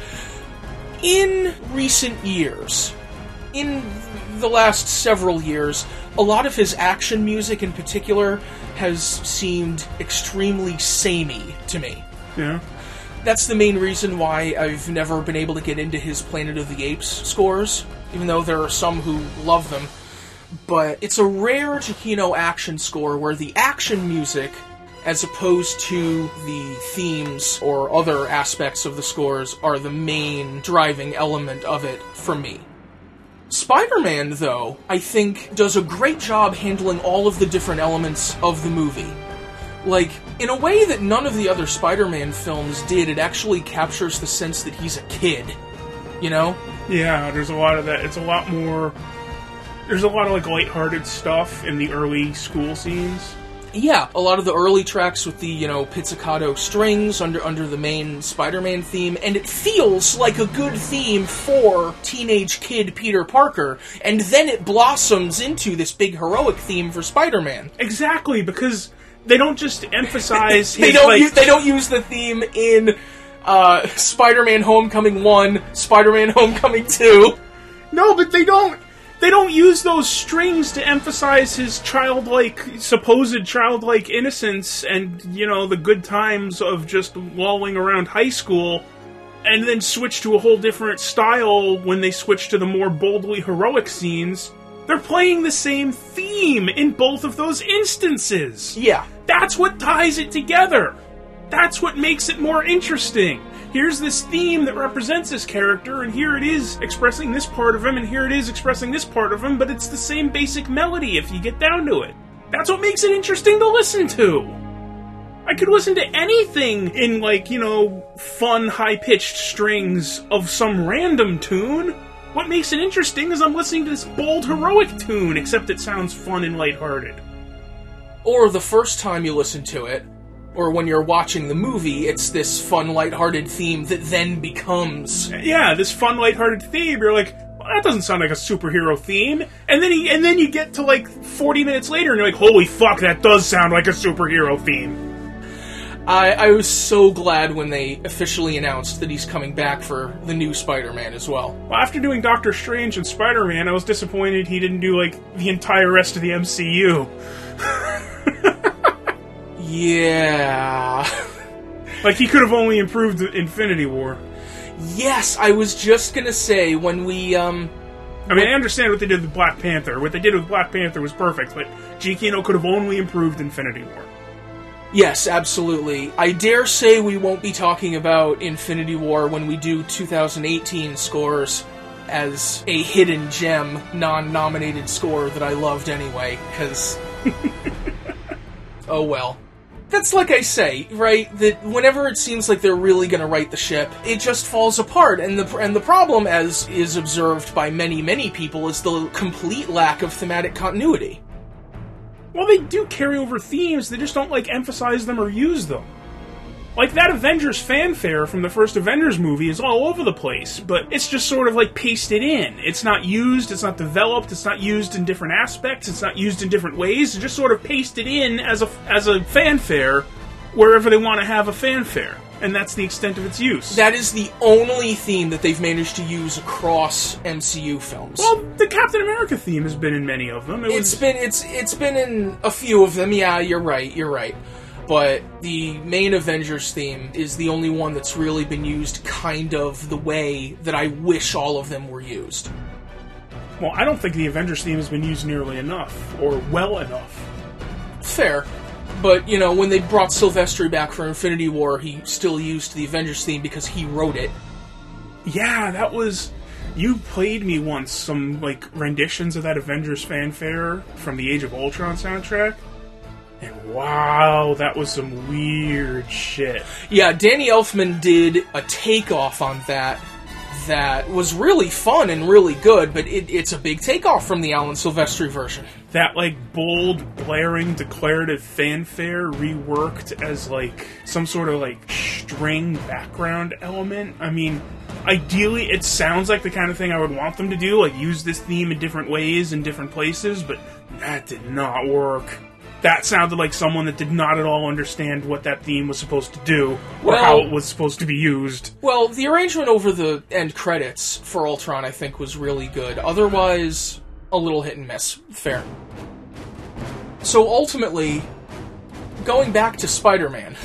In recent years, in the last several years, a lot of his action music in particular has seemed extremely samey to me. Yeah. That's the main reason why I've never been able to get into his Planet of the Apes scores, even though there are some who love them. But it's a rare Giacchino action score where the action music, as opposed to the themes or other aspects of the scores, are the main driving element of it for me. Spider-Man, though, I think does a great job handling all of the different elements of the movie. Like, in a way that none of the other Spider-Man films did, it actually captures the sense that he's a kid. You know? Yeah, there's a lot of that. It's a lot more... There's a lot of, like, lighthearted stuff in the early school scenes. Yeah, a lot of the early tracks with the, you know, pizzicato strings under under the main Spider-Man theme, and it feels like a good theme for teenage kid Peter Parker, and then it blossoms into this big heroic theme for Spider-Man. Exactly, because they don't just emphasize they his, don't like... use, they don't use the theme in uh, Spider-Man Homecoming one, Spider-Man Homecoming two. No, but they don't... They don't use those strings to emphasize his childlike, supposed childlike innocence and, you know, the good times of just lolling around high school, and then switch to a whole different style when they switch to the more boldly heroic scenes. They're playing the same theme in both of those instances. Yeah. That's what ties it together. That's what makes it more interesting. Here's this theme that represents this character, and here it is expressing this part of him, and here it is expressing this part of him, but it's the same basic melody if you get down to it. That's what makes it interesting to listen to. I could listen to anything in, like, you know, fun, high-pitched strings of some random tune. What makes it interesting is I'm listening to this bold, heroic tune, except it sounds fun and lighthearted. Or the first time you listen to it, or when you're watching the movie, it's this fun, lighthearted theme that then becomes... Yeah, this fun, lighthearted theme. You're like, well, that doesn't sound like a superhero theme. And then he, and then you get to like forty minutes later and you're like, holy fuck, that does sound like a superhero theme. I, I was so glad when they officially announced that he's coming back for the new Spider-Man as well. Well, after doing Doctor Strange and Spider-Man, I was disappointed he didn't do like the entire rest of the M C U. Yeah. Like, he could have only improved Infinity War. Yes, I was just gonna say, when we, um... I mean, I understand what they did with Black Panther. What they did with Black Panther was perfect, but Giacchino could have only improved Infinity War. Yes, absolutely. I dare say we won't be talking about Infinity War when we do two thousand eighteen scores as a hidden gem, non-nominated score that I loved anyway, because... oh well. That's like I say, right, that whenever it seems like they're really going to right the ship, it just falls apart, and the and the problem, as is observed by many, many people, is the complete lack of thematic continuity. Well, they do carry over themes, they just don't, like, emphasize them or use them. Like, that Avengers fanfare from the first Avengers movie is all over the place, but it's just sort of, like, pasted in. It's not used, it's not developed, it's not used in different aspects, it's not used in different ways, it's just sort of pasted in as a, as a fanfare wherever they want to have a fanfare. And that's the extent of its use. That is the only theme that they've managed to use across M C U films. Well, the Captain America theme has been in many of them. It it's was... been it's it's been in a few of them, yeah, you're right, you're right. But the main Avengers theme is the only one that's really been used kind of the way that I wish all of them were used. Well, I don't think the Avengers theme has been used nearly enough, or well enough. Fair. But, you know, when they brought Silvestri back for Infinity War, he still used the Avengers theme because he wrote it. Yeah, that was... You played me once some, like, renditions of that Avengers fanfare from the Age of Ultron soundtrack. And wow, that was some weird shit. Yeah, Danny Elfman did a takeoff on that that was really fun and really good, but it, it's a big takeoff from the Alan Silvestri version. That, like, bold, blaring, declarative fanfare reworked as, like, some sort of, like, string background element. I mean, ideally, it sounds like the kind of thing I would want them to do, like, use this theme in different ways in different places, but that did not work. That sounded like someone that did not at all understand what that theme was supposed to do, or well, how it was supposed to be used. Well, the arrangement over the end credits for Ultron, I think, was really good. Otherwise, a little hit and miss. Fair. So ultimately, going back to Spider-Man,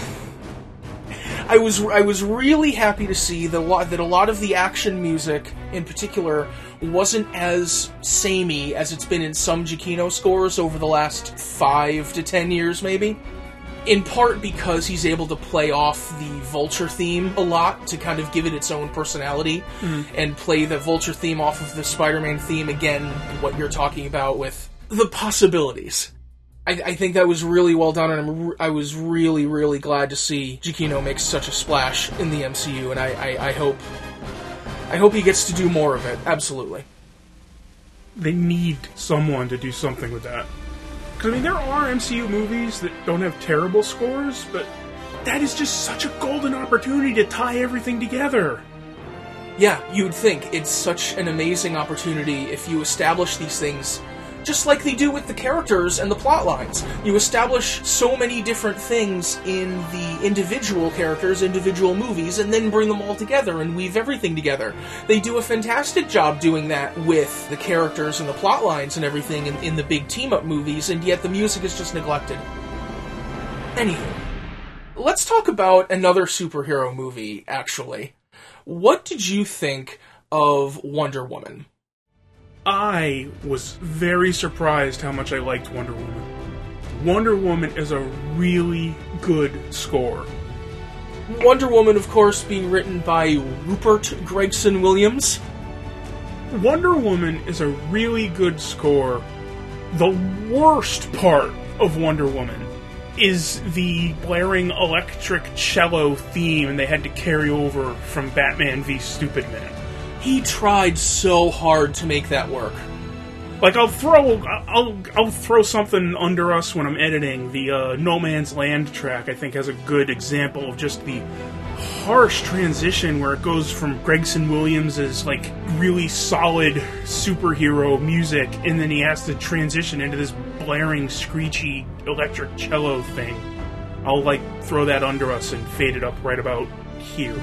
I was I was really happy to see the lo- that a lot of the action music, in particular, wasn't as samey as it's been in some Giacchino scores over the last five to ten years, maybe. In part because he's able to play off the Vulture theme a lot to kind of give it its own personality, mm. and play the Vulture theme off of the Spider-Man theme, again, what you're talking about with the possibilities. I, I think that was really well done, and I'm, I was really, really glad to see Giacchino make such a splash in the M C U, and I, I, I hope... I hope he gets to do more of it, absolutely. They need someone to do something with that. Because, I mean, there are M C U movies that don't have terrible scores, but that is just such a golden opportunity to tie everything together. Yeah, you'd think it's such an amazing opportunity if you establish these things just like they do with the characters and the plot lines. You establish so many different things in the individual characters, individual movies, and then bring them all together and weave everything together. They do a fantastic job doing that with the characters and the plot lines and everything in, in the big team-up movies, and yet the music is just neglected. Anywho, let's talk about another superhero movie, actually. What did you think of Wonder Woman? I was very surprised how much I liked Wonder Woman. Wonder Woman is a really good score. Wonder Woman, of course, being written by Rupert Gregson Williams. Wonder Woman is a really good score. The worst part of Wonder Woman is the blaring electric cello theme, and they had to carry over from Batman v Stupid Man. He tried so hard to make that work. Like, I'll throw, I'll, I'll throw something under us when I'm editing. The uh, No Man's Land track, I think, has a good example of just the harsh transition where it goes from Gregson Williams' like really solid superhero music, and then he has to transition into this blaring, screechy electric cello thing. I'll like throw that under us and fade it up right about here.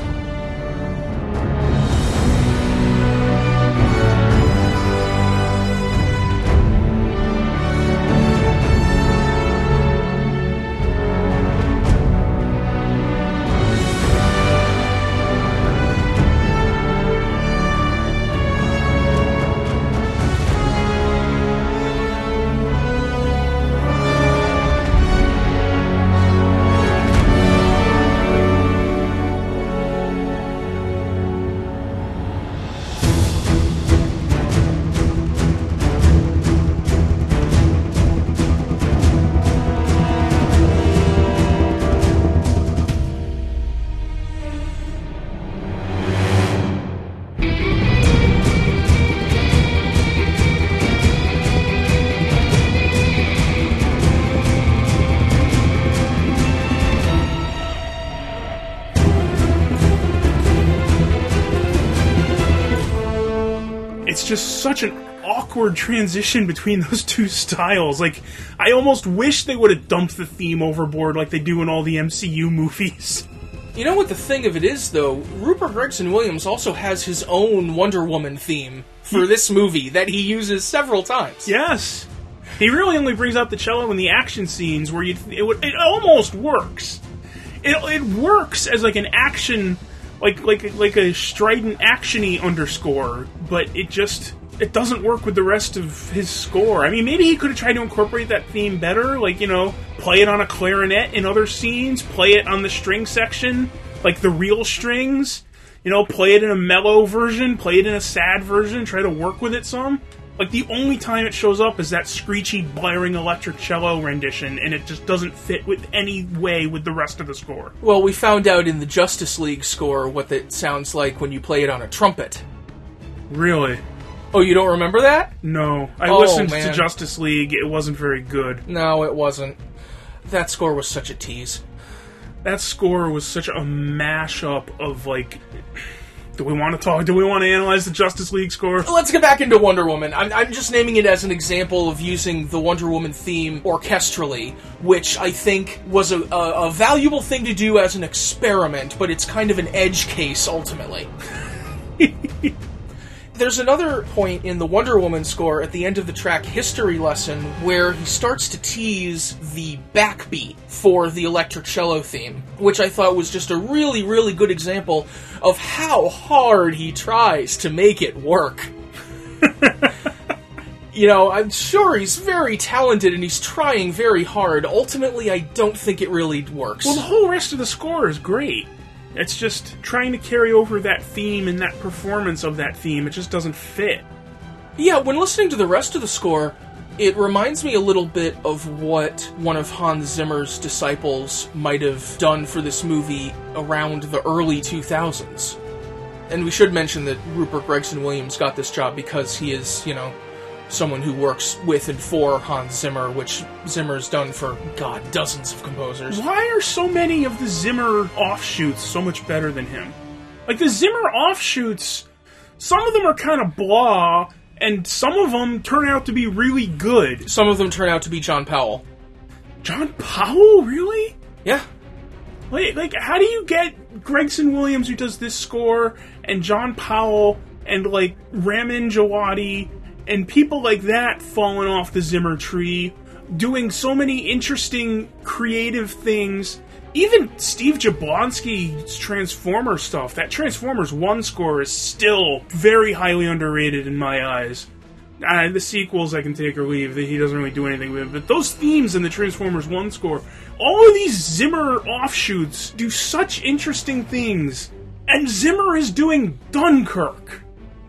It's just such an awkward transition between those two styles. Like, I almost wish they would have dumped the theme overboard like they do in all the M C U movies. You know what the thing of it is, though? Rupert Gregson Williams also has his own Wonder Woman theme for this movie that he uses several times. Yes. He really only brings out the cello in the action scenes where you it, would, it almost works. It, it works as like an action... Like like like a strident, actiony underscore, but it just it doesn't work with the rest of his score. I mean, maybe he could have tried to incorporate that theme better, like, you know, play it on a clarinet in other scenes, play it on the string section, like the real strings, you know, play it in a mellow version, play it in a sad version, try to work with it some. Like, the only time it shows up is that screechy, blaring electric cello rendition, and it just doesn't fit with any way with the rest of the score. Well, we found out in the Justice League score what it sounds like when you play it on a trumpet. Really? Oh, you don't remember that? No. I Oh, listened man. to Justice League. It wasn't very good. No, it wasn't. That score was such a tease. That score was such a mashup of, like... Do we want to talk? Do we want to analyze the Justice League score? Let's get back into Wonder Woman. I'm, I'm just naming it as an example of using the Wonder Woman theme orchestrally, which I think was a, a, a valuable thing to do as an experiment, but it's kind of an edge case, ultimately. There's another point in the Wonder Woman score at the end of the track History Lesson where he starts to tease the backbeat for the electric cello theme, which I thought was just a really, really good example of how hard he tries to make it work. You know, I'm sure he's very talented and he's trying very hard. Ultimately, I don't think it really works. Well, the whole rest of the score is great. It's just trying to carry over that theme and that performance of that theme. It just doesn't fit. Yeah, when listening to the rest of the score, it reminds me a little bit of what one of Hans Zimmer's disciples might have done for this movie around the early two thousands. And we should mention that Rupert Gregson Williams got this job because he is, you know, someone who works with and for Hans Zimmer, which Zimmer's done for, God, dozens of composers. Why are so many of the Zimmer offshoots so much better than him? Like, the Zimmer offshoots, some of them are kind of blah, and some of them turn out to be really good. Some of them turn out to be John Powell. John Powell? Really? Yeah. Like, like, how do you get Gregson Williams, who does this score, and John Powell, and, like, Ramin Djawadi, and people like that falling off the Zimmer tree, doing so many interesting, creative things. Even Steve Jablonsky's Transformer stuff, that Transformers one score is still very highly underrated in my eyes. Uh, the sequels I can take or leave, he doesn't really do anything with it. But those themes in the Transformers one score, all of these Zimmer offshoots do such interesting things. And Zimmer is doing Dunkirk.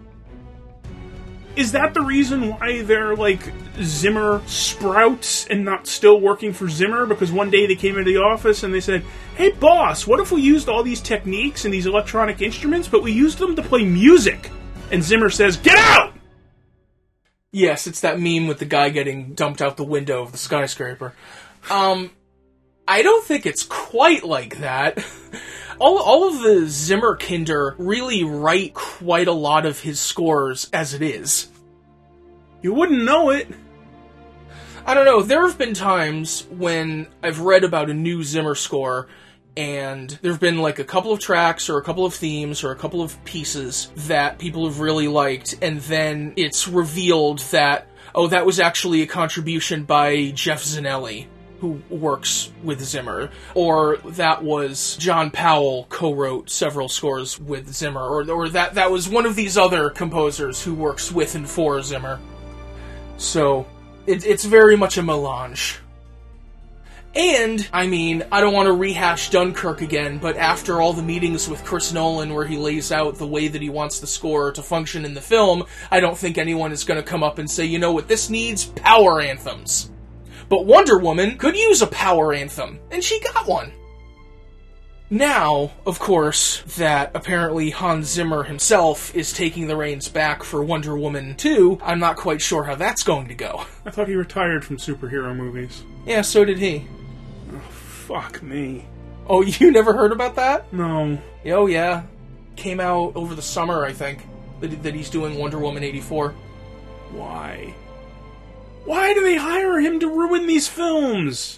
Is that the reason why they're, like, Zimmer sprouts and not still working for Zimmer? Because one day they came into the office and they said, hey, boss, what if we used all these techniques and these electronic instruments, but we used them to play music? And Zimmer says, get out! Yes, it's that meme with the guy getting dumped out the window of the skyscraper. Um, I don't think it's quite like that. All, all of the Zimmerkinder really write quite a lot of his scores as it is. You wouldn't know it. I don't know, there have been times when I've read about a new Zimmer score, and there have been like a couple of tracks, or a couple of themes, or a couple of pieces that people have really liked, and then it's revealed that, oh, that was actually a contribution by Jeff Zanelli, who works with Zimmer, or that was John Powell co-wrote several scores with Zimmer, or, or that, that was one of these other composers who works with and for Zimmer. So, it, it's very much a melange. And, I mean, I don't want to rehash Dunkirk again, but after all the meetings with Chris Nolan where he lays out the way that he wants the score to function in the film, I don't think anyone is going to come up and say, you know what this needs? Power anthems. But Wonder Woman could use a power anthem, and she got one. Now, of course, that apparently Hans Zimmer himself is taking the reins back for Wonder Woman two, I'm not quite sure how that's going to go. I thought he retired from superhero movies. Yeah, so did he. Oh, fuck me. Oh, you never heard about that? No. Oh, yeah. Came out over the summer, I think, that, that he's doing Wonder Woman eighty-four. Why? Why do they hire him to ruin these films?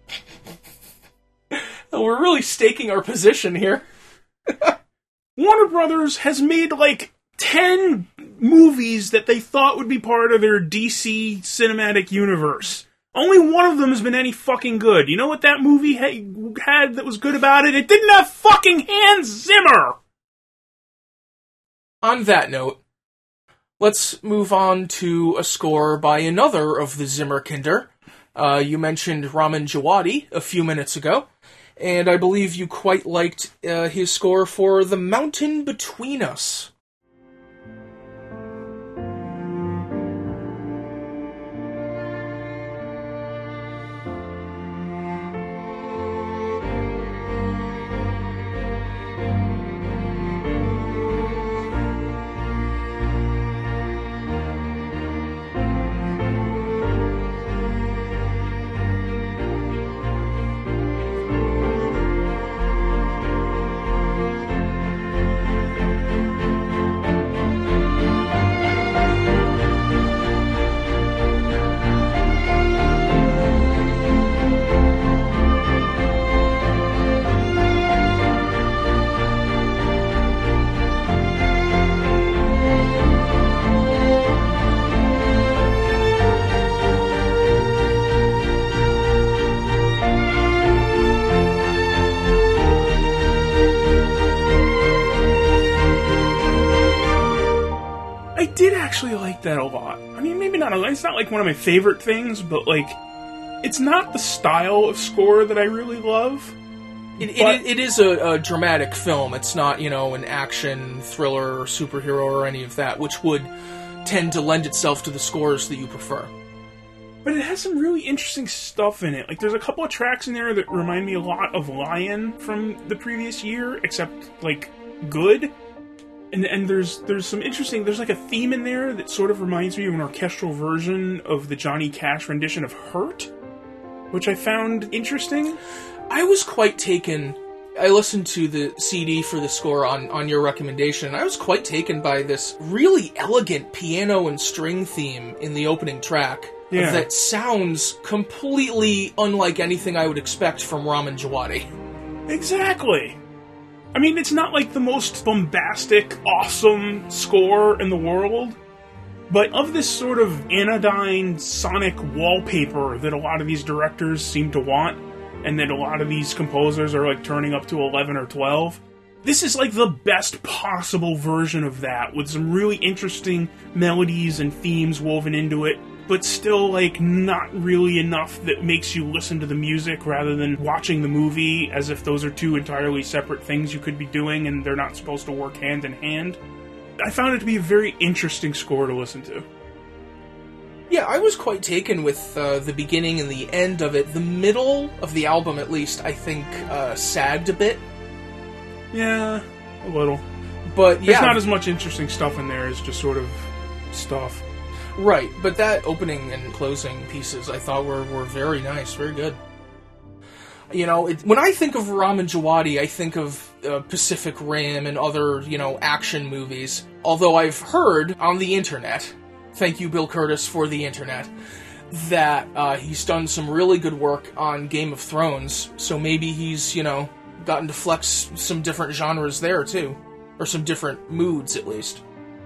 We're really staking our position here. Warner Brothers has made like ten movies that they thought would be part of their D C cinematic universe. Only one of them has been any fucking good. You know what that movie ha- had that was good about it? It didn't have fucking Hans Zimmer! On that note, let's move on to a score by another of the Zimmerkinder. Uh, you mentioned Ramin Djawadi a few minutes ago, and I believe you quite liked uh, his score for The Mountain Between Us. like that a lot. I mean, maybe not. A, it's not like one of my favorite things, but like, it's not the style of score that I really love. It, but, it, it is a, a dramatic film. It's not, you know, an action thriller or superhero or any of that, which would tend to lend itself to the scores that you prefer. But it has some really interesting stuff in it. Like, there's a couple of tracks in there that remind me a lot of Lion from the previous year, except, like, good. And and there's there's some interesting... There's, like, a theme in there that sort of reminds me of an orchestral version of the Johnny Cash rendition of Hurt, which I found interesting. I was quite taken... I listened to the C D for the score on, on your recommendation, and I was quite taken by this really elegant piano and string theme in the opening track. Yeah. That sounds completely unlike anything I would expect from Ramin Djawadi. Exactly. I mean, it's not like the most bombastic, awesome score in the world, but of this sort of anodyne sonic wallpaper that a lot of these directors seem to want, and that a lot of these composers are like turning up to eleven or twelve, this is like the best possible version of that, with some really interesting melodies and themes woven into it, but still, like, not really enough that makes you listen to the music rather than watching the movie, as if those are two entirely separate things you could be doing and they're not supposed to work hand in hand. I found it to be a very interesting score to listen to. Yeah, I was quite taken with uh, the beginning and the end of it. The middle of the album, at least, I think, uh, sagged a bit. Yeah, a little. But, yeah. There's not as much interesting stuff in there as just sort of stuff. Right, but that opening and closing pieces I thought were, were very nice, very good. You know, it, when I think of Ramin Djawadi, I think of uh, Pacific Rim and other, you know, action movies. Although I've heard on the internet, thank you Bill Curtis for the internet, that uh, he's done some really good work on Game of Thrones, so maybe he's, you know, gotten to flex some different genres there too. Or some different moods, at least.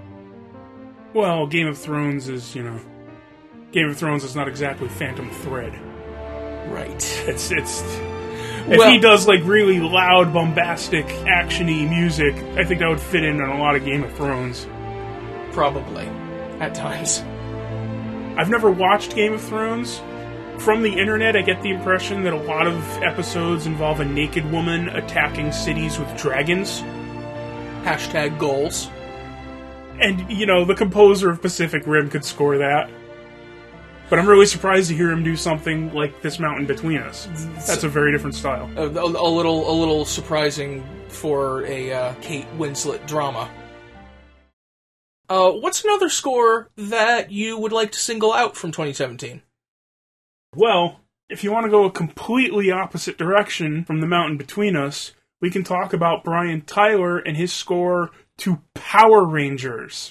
Well, Game of Thrones is, you know... Game of Thrones is not exactly Phantom Thread. Right. It's, it's... If well, he does, like, really loud, bombastic, action-y music, I think that would fit in on a lot of Game of Thrones. Probably. At times. I've never watched Game of Thrones. From the internet, I get the impression that a lot of episodes involve a naked woman attacking cities with dragons. Hashtag goals. And, you know, the composer of Pacific Rim could score that. But I'm really surprised to hear him do something like This Mountain Between Us. That's a very different style. A, a, a little a little surprising for a uh, Kate Winslet drama. Uh, what's another score that you would like to single out from twenty seventeen? Well, if you want to go a completely opposite direction from The Mountain Between Us, we can talk about Brian Tyler and his score to Power Rangers.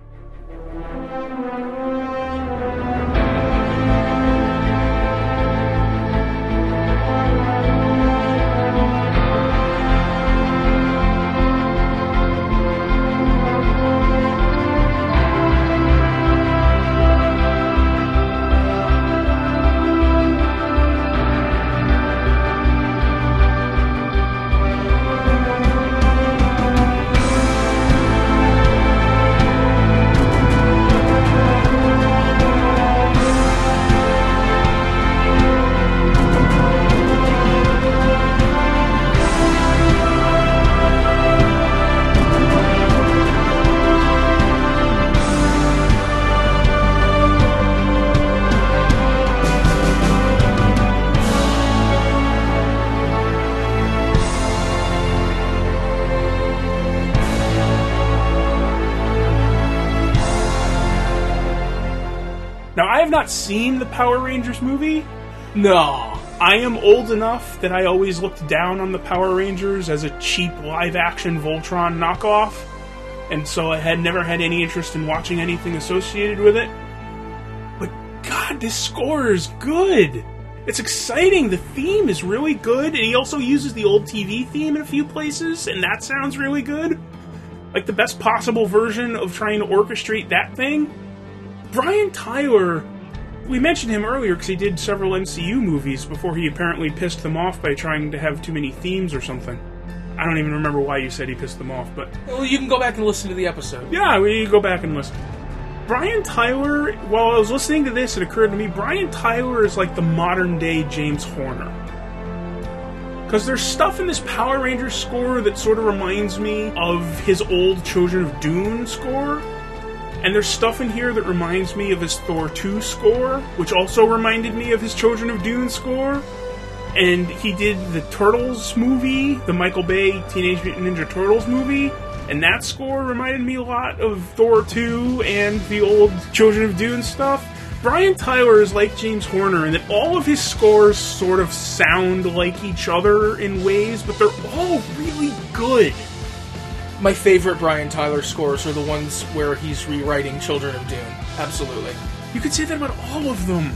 Now, I have not seen the Power Rangers movie. No. I am old enough that I always looked down on the Power Rangers as a cheap live-action Voltron knockoff, and so I had never had any interest in watching anything associated with it. But God, this score is good! It's exciting, the theme is really good, and he also uses the old T V theme in a few places, and that sounds really good. Like the best possible version of trying to orchestrate that thing. Brian Tyler, we mentioned him earlier because he did several M C U movies before he apparently pissed them off by trying to have too many themes or something. I don't even remember why you said he pissed them off, but... Well, you can go back and listen to the episode. Yeah, we go back and listen. Brian Tyler, while I was listening to this, it occurred to me, Brian Tyler is like the modern-day James Horner. Because there's stuff in this Power Rangers score that sort of reminds me of his old Children of Dune score. And there's stuff in here that reminds me of his Thor two score, which also reminded me of his Children of Dune score. And he did the Turtles movie, the Michael Bay Teenage Mutant Ninja Turtles movie, and that score reminded me a lot of Thor two and the old Children of Dune stuff. Brian Tyler is like James Horner in that all of his scores sort of sound like each other in ways, but they're all really good. My favorite Brian Tyler scores are the ones where he's rewriting Children of Dune. Absolutely. You could say that about all of them.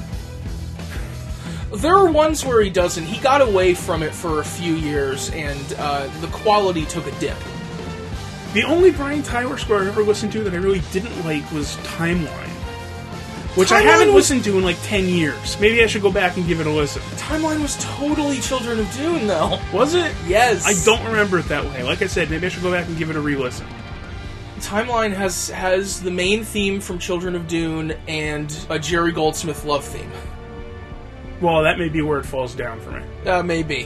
There are ones where he doesn't. He got away from it for a few years, and uh, the quality took a dip. The only Brian Tyler score I ever listened to that I really didn't like was Timeline. Which Timeline I haven't was... listened to in like ten years. Maybe I should go back and give it a listen. Timeline was totally Children of Dune, though. Was it? Yes. I don't remember it that way. Like I said, maybe I should go back and give it a re-listen. Timeline has, has the main theme from Children of Dune and a Jerry Goldsmith love theme. Well, that may be where it falls down for me. Uh, maybe.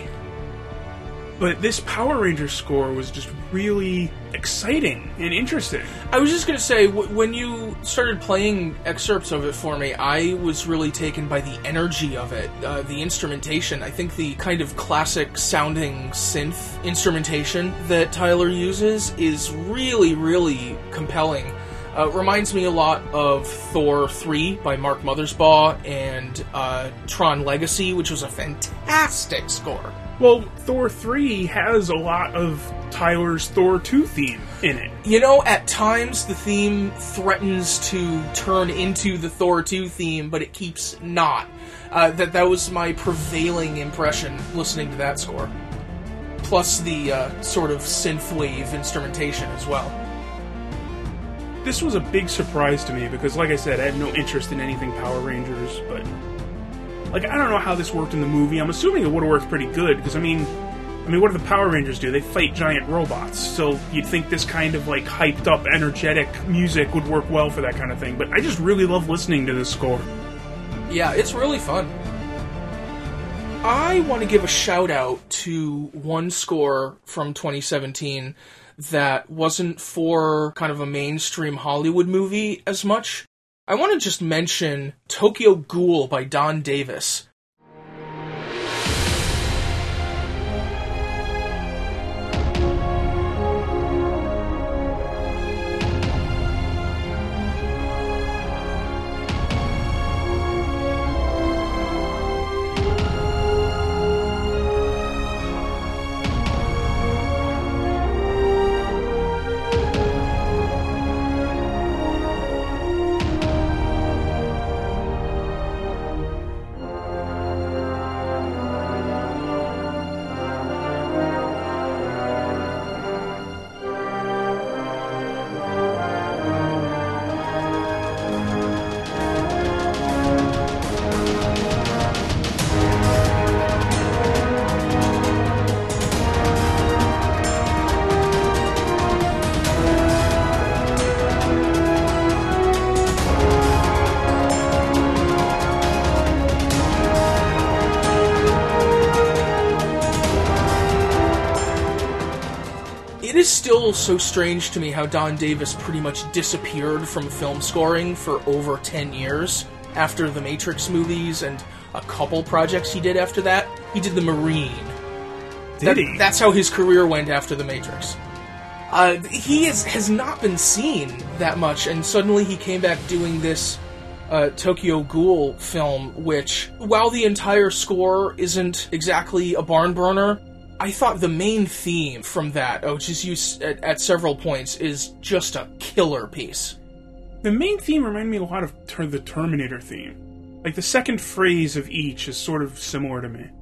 But this Power Rangers score was just really exciting and interesting. I was just going to say, w- when you started playing excerpts of it for me, I was really taken by the energy of it, uh, the instrumentation. I think the kind of classic-sounding synth instrumentation that Tyler uses is really, really compelling. Uh, reminds me a lot of Thor three by Mark Mothersbaugh and uh, Tron Legacy, which was a fantastic score. Well, Thor three has a lot of Tyler's Thor two theme in it. You know, at times the theme threatens to turn into the Thor two theme, but it keeps not. Uh, that that was my prevailing impression listening to that score. Plus the uh, sort of synthwave instrumentation as well. This was a big surprise to me because, like I said, I had no interest in anything Power Rangers, but like, I don't know how this worked in the movie. I'm assuming it would have worked pretty good, because, I mean, I mean, what do the Power Rangers do? They fight giant robots, so you'd think this kind of, like, hyped-up, energetic music would work well for that kind of thing, but I just really love listening to this score. Yeah, it's really fun. I want to give a shout-out to one score from twenty seventeen that wasn't for kind of a mainstream Hollywood movie as much. I want to just mention Tokyo Ghoul by Don Davis. It is still so strange to me how Don Davis pretty much disappeared from film scoring for over ten years after the Matrix movies and a couple projects he did after that. He did The Marine. Did that, he? That's how his career went after the Matrix. Uh, he is, has not been seen that much, and suddenly he came back doing this uh, Tokyo Ghoul film, which, while the entire score isn't exactly a barn burner, I thought the main theme from that, which is used at, at several points, is just a killer piece. The main theme reminded me a lot of ter- the Terminator theme. Like, the second phrase of each is sort of similar to me.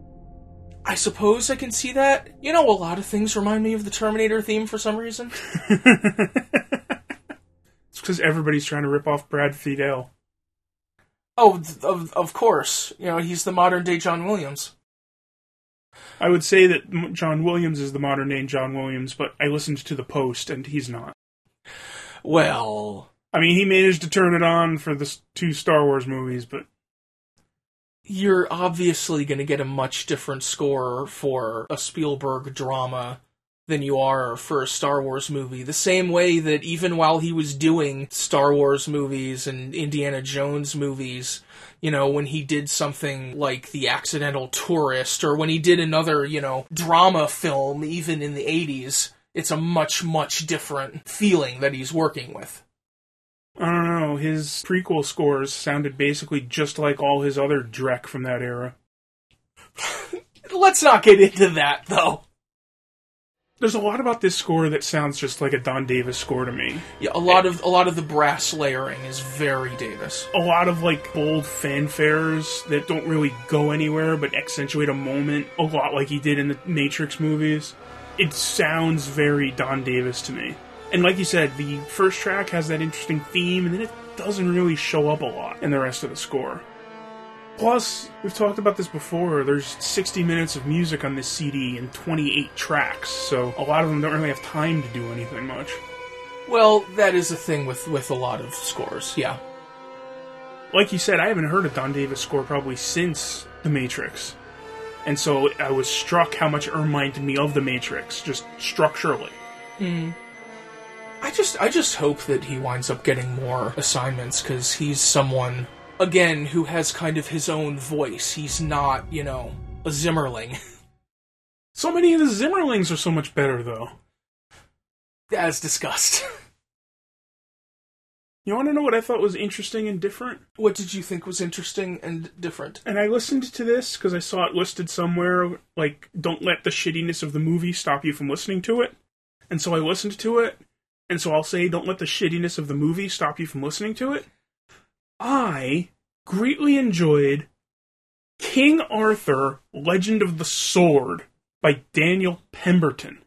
I suppose I can see that. You know, a lot of things remind me of the Terminator theme for some reason. It's because everybody's trying to rip off Brad Fiedel. Oh, of, of course. You know, he's the modern-day John Williams. I would say that John Williams is the modern-day John Williams, but I listened to The Post, and he's not. Well, I mean, he managed to turn it on for the two Star Wars movies, but... You're obviously going to get a much different score for a Spielberg drama than you are for a Star Wars movie. The same way that even while he was doing Star Wars movies and Indiana Jones movies, you know, when he did something like The Accidental Tourist, or when he did another, you know, drama film, even in the eighties, it's a much, much different feeling that he's working with. I don't know, his prequel scores sounded basically just like all his other Drek from that era. Let's not get into that, though. There's a lot about this score that sounds just like a Don Davis score to me. Yeah, a lot of a lot of the brass layering is very Davis. A lot of like bold fanfares that don't really go anywhere but accentuate a moment, a lot like he did in the Matrix movies. It sounds very Don Davis to me. And like you said, the first track has that interesting theme, and then it doesn't really show up a lot in the rest of the score. Plus, we've talked about this before, there's sixty minutes of music on this C D and twenty-eight tracks, so a lot of them don't really have time to do anything much. Well, that is a thing with, with a lot of scores, yeah. Like you said, I haven't heard a Don Davis score probably since The Matrix. And so I was struck how much it reminded me of The Matrix, just structurally. Hmm. I just I just hope that he winds up getting more assignments, because he's someone, again, who has kind of his own voice. He's not, you know, a Zimmerling. So many of the Zimmerlings are so much better, though. As discussed. You want to know what I thought was interesting and different? What did you think was interesting and different? And I listened to this because I saw it listed somewhere, like, don't let the shittiness of the movie stop you from listening to it. And so I listened to it. And so I'll say, don't let the shittiness of the movie stop you from listening to it. I greatly enjoyed King Arthur, Legend of the Sword by Daniel Pemberton.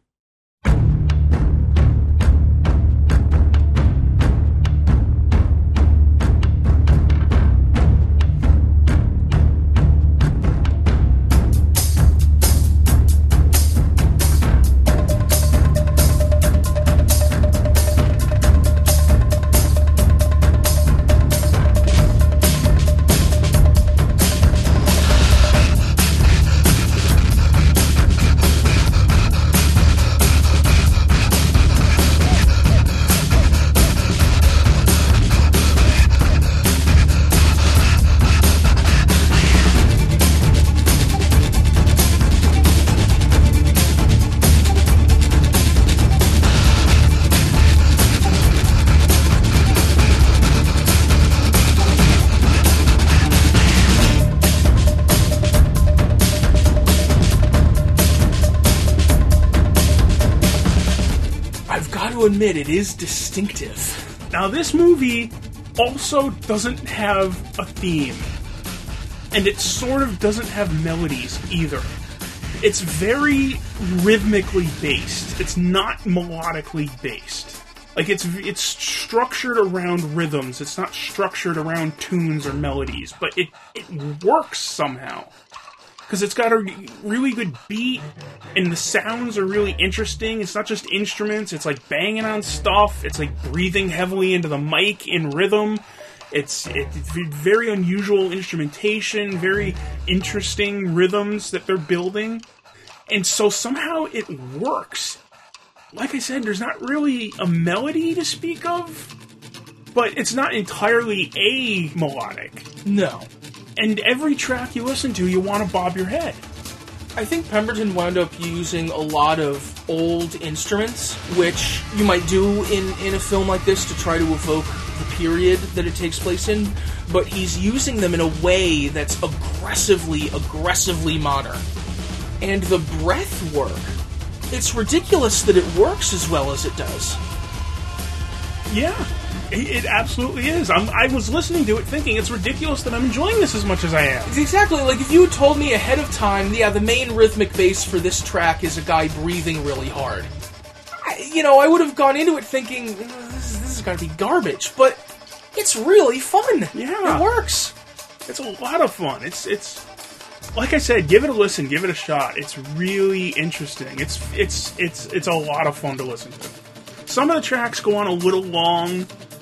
Admit it is distinctive. Now this movie also doesn't have a theme, and it sort of doesn't have melodies either. It's very rhythmically based. It's not melodically based. Like it's it's structured around rhythms. It's not structured around tunes or melodies, but it it works somehow. Because it's got a really good beat, and the sounds are really interesting. It's not just instruments, it's like banging on stuff, it's like breathing heavily into the mic in rhythm. It's, it's very unusual instrumentation, very interesting rhythms that they're building. And so somehow it works. Like I said, there's not really a melody to speak of, but it's not entirely a-melodic. No. And every track you listen to, you want to bob your head. I think Pemberton wound up using a lot of old instruments, which you might do in, in a film like this to try to evoke the period that it takes place in, but he's using them in a way that's aggressively, aggressively modern. And the breath work, it's ridiculous that it works as well as it does. Yeah. It absolutely is. I'm, I was listening to it thinking it's ridiculous that I'm enjoying this as much as I am. It's exactly. Like, if you had told me ahead of time, yeah, the main rhythmic bass for this track is a guy breathing really hard. I, you know, I would have gone into it thinking, this is, this is going to be garbage, but it's really fun. Yeah. It works. It's a lot of fun. It's, it's, like I said, give it a listen, give it a shot. It's really interesting. It's, it's, it's, it's a lot of fun to listen to. Some of the tracks go on a little long.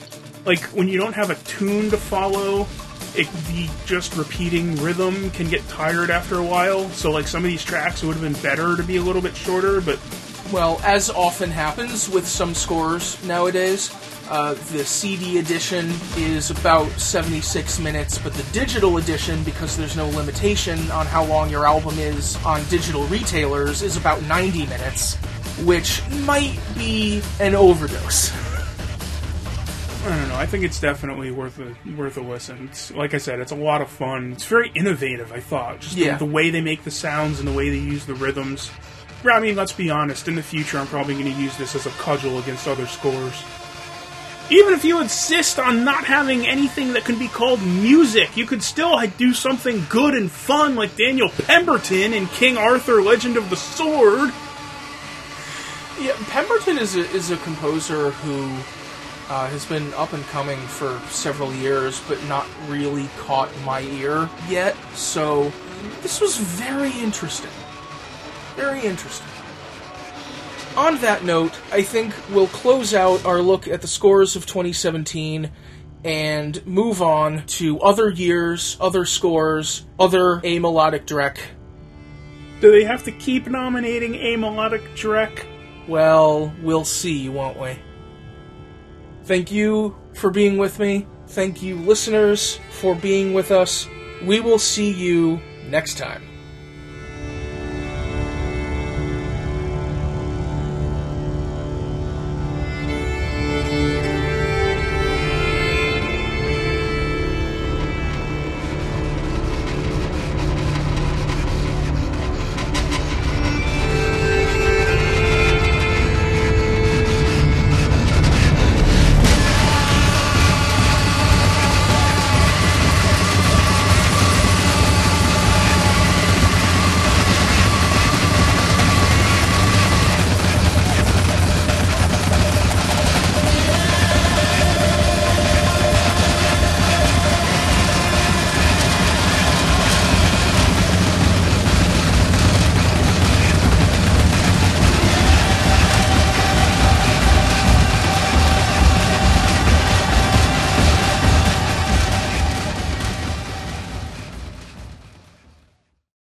like, when you don't have a tune to follow, it, the just repeating rhythm can get tired after a while. So, like, some of these tracks would have been better to be a little bit shorter, but... Well, as often happens with some scores nowadays, uh, the C D edition is about seventy-six minutes, but the digital edition, because there's no limitation on how long your album is on digital retailers, is about ninety minutes, which might be an overdose. I don't know. I think it's definitely worth a worth a listen. It's, like I said, it's a lot of fun. It's very innovative, I thought. Just yeah. the, the way they make the sounds and the way they use the rhythms. I mean, let's be honest. In the future, I'm probably going to use this as a cudgel against other scores. Even if you insist on not having anything that can be called music, you could still do something good and fun like Daniel Pemberton in King Arthur: Legend of the Sword. Yeah, Pemberton is a, is a composer who uh, has been up and coming for several years, but not really caught my ear yet. So this was very interesting. Very interesting. On that note, I think we'll close out our look at the scores of twenty seventeen and move on to other years, other scores, other A Melodic Drek. Do they have to keep nominating A Melodic Drek? Well, we'll see, won't we? Thank you for being with me. Thank you, listeners, for being with us. We will see you next time.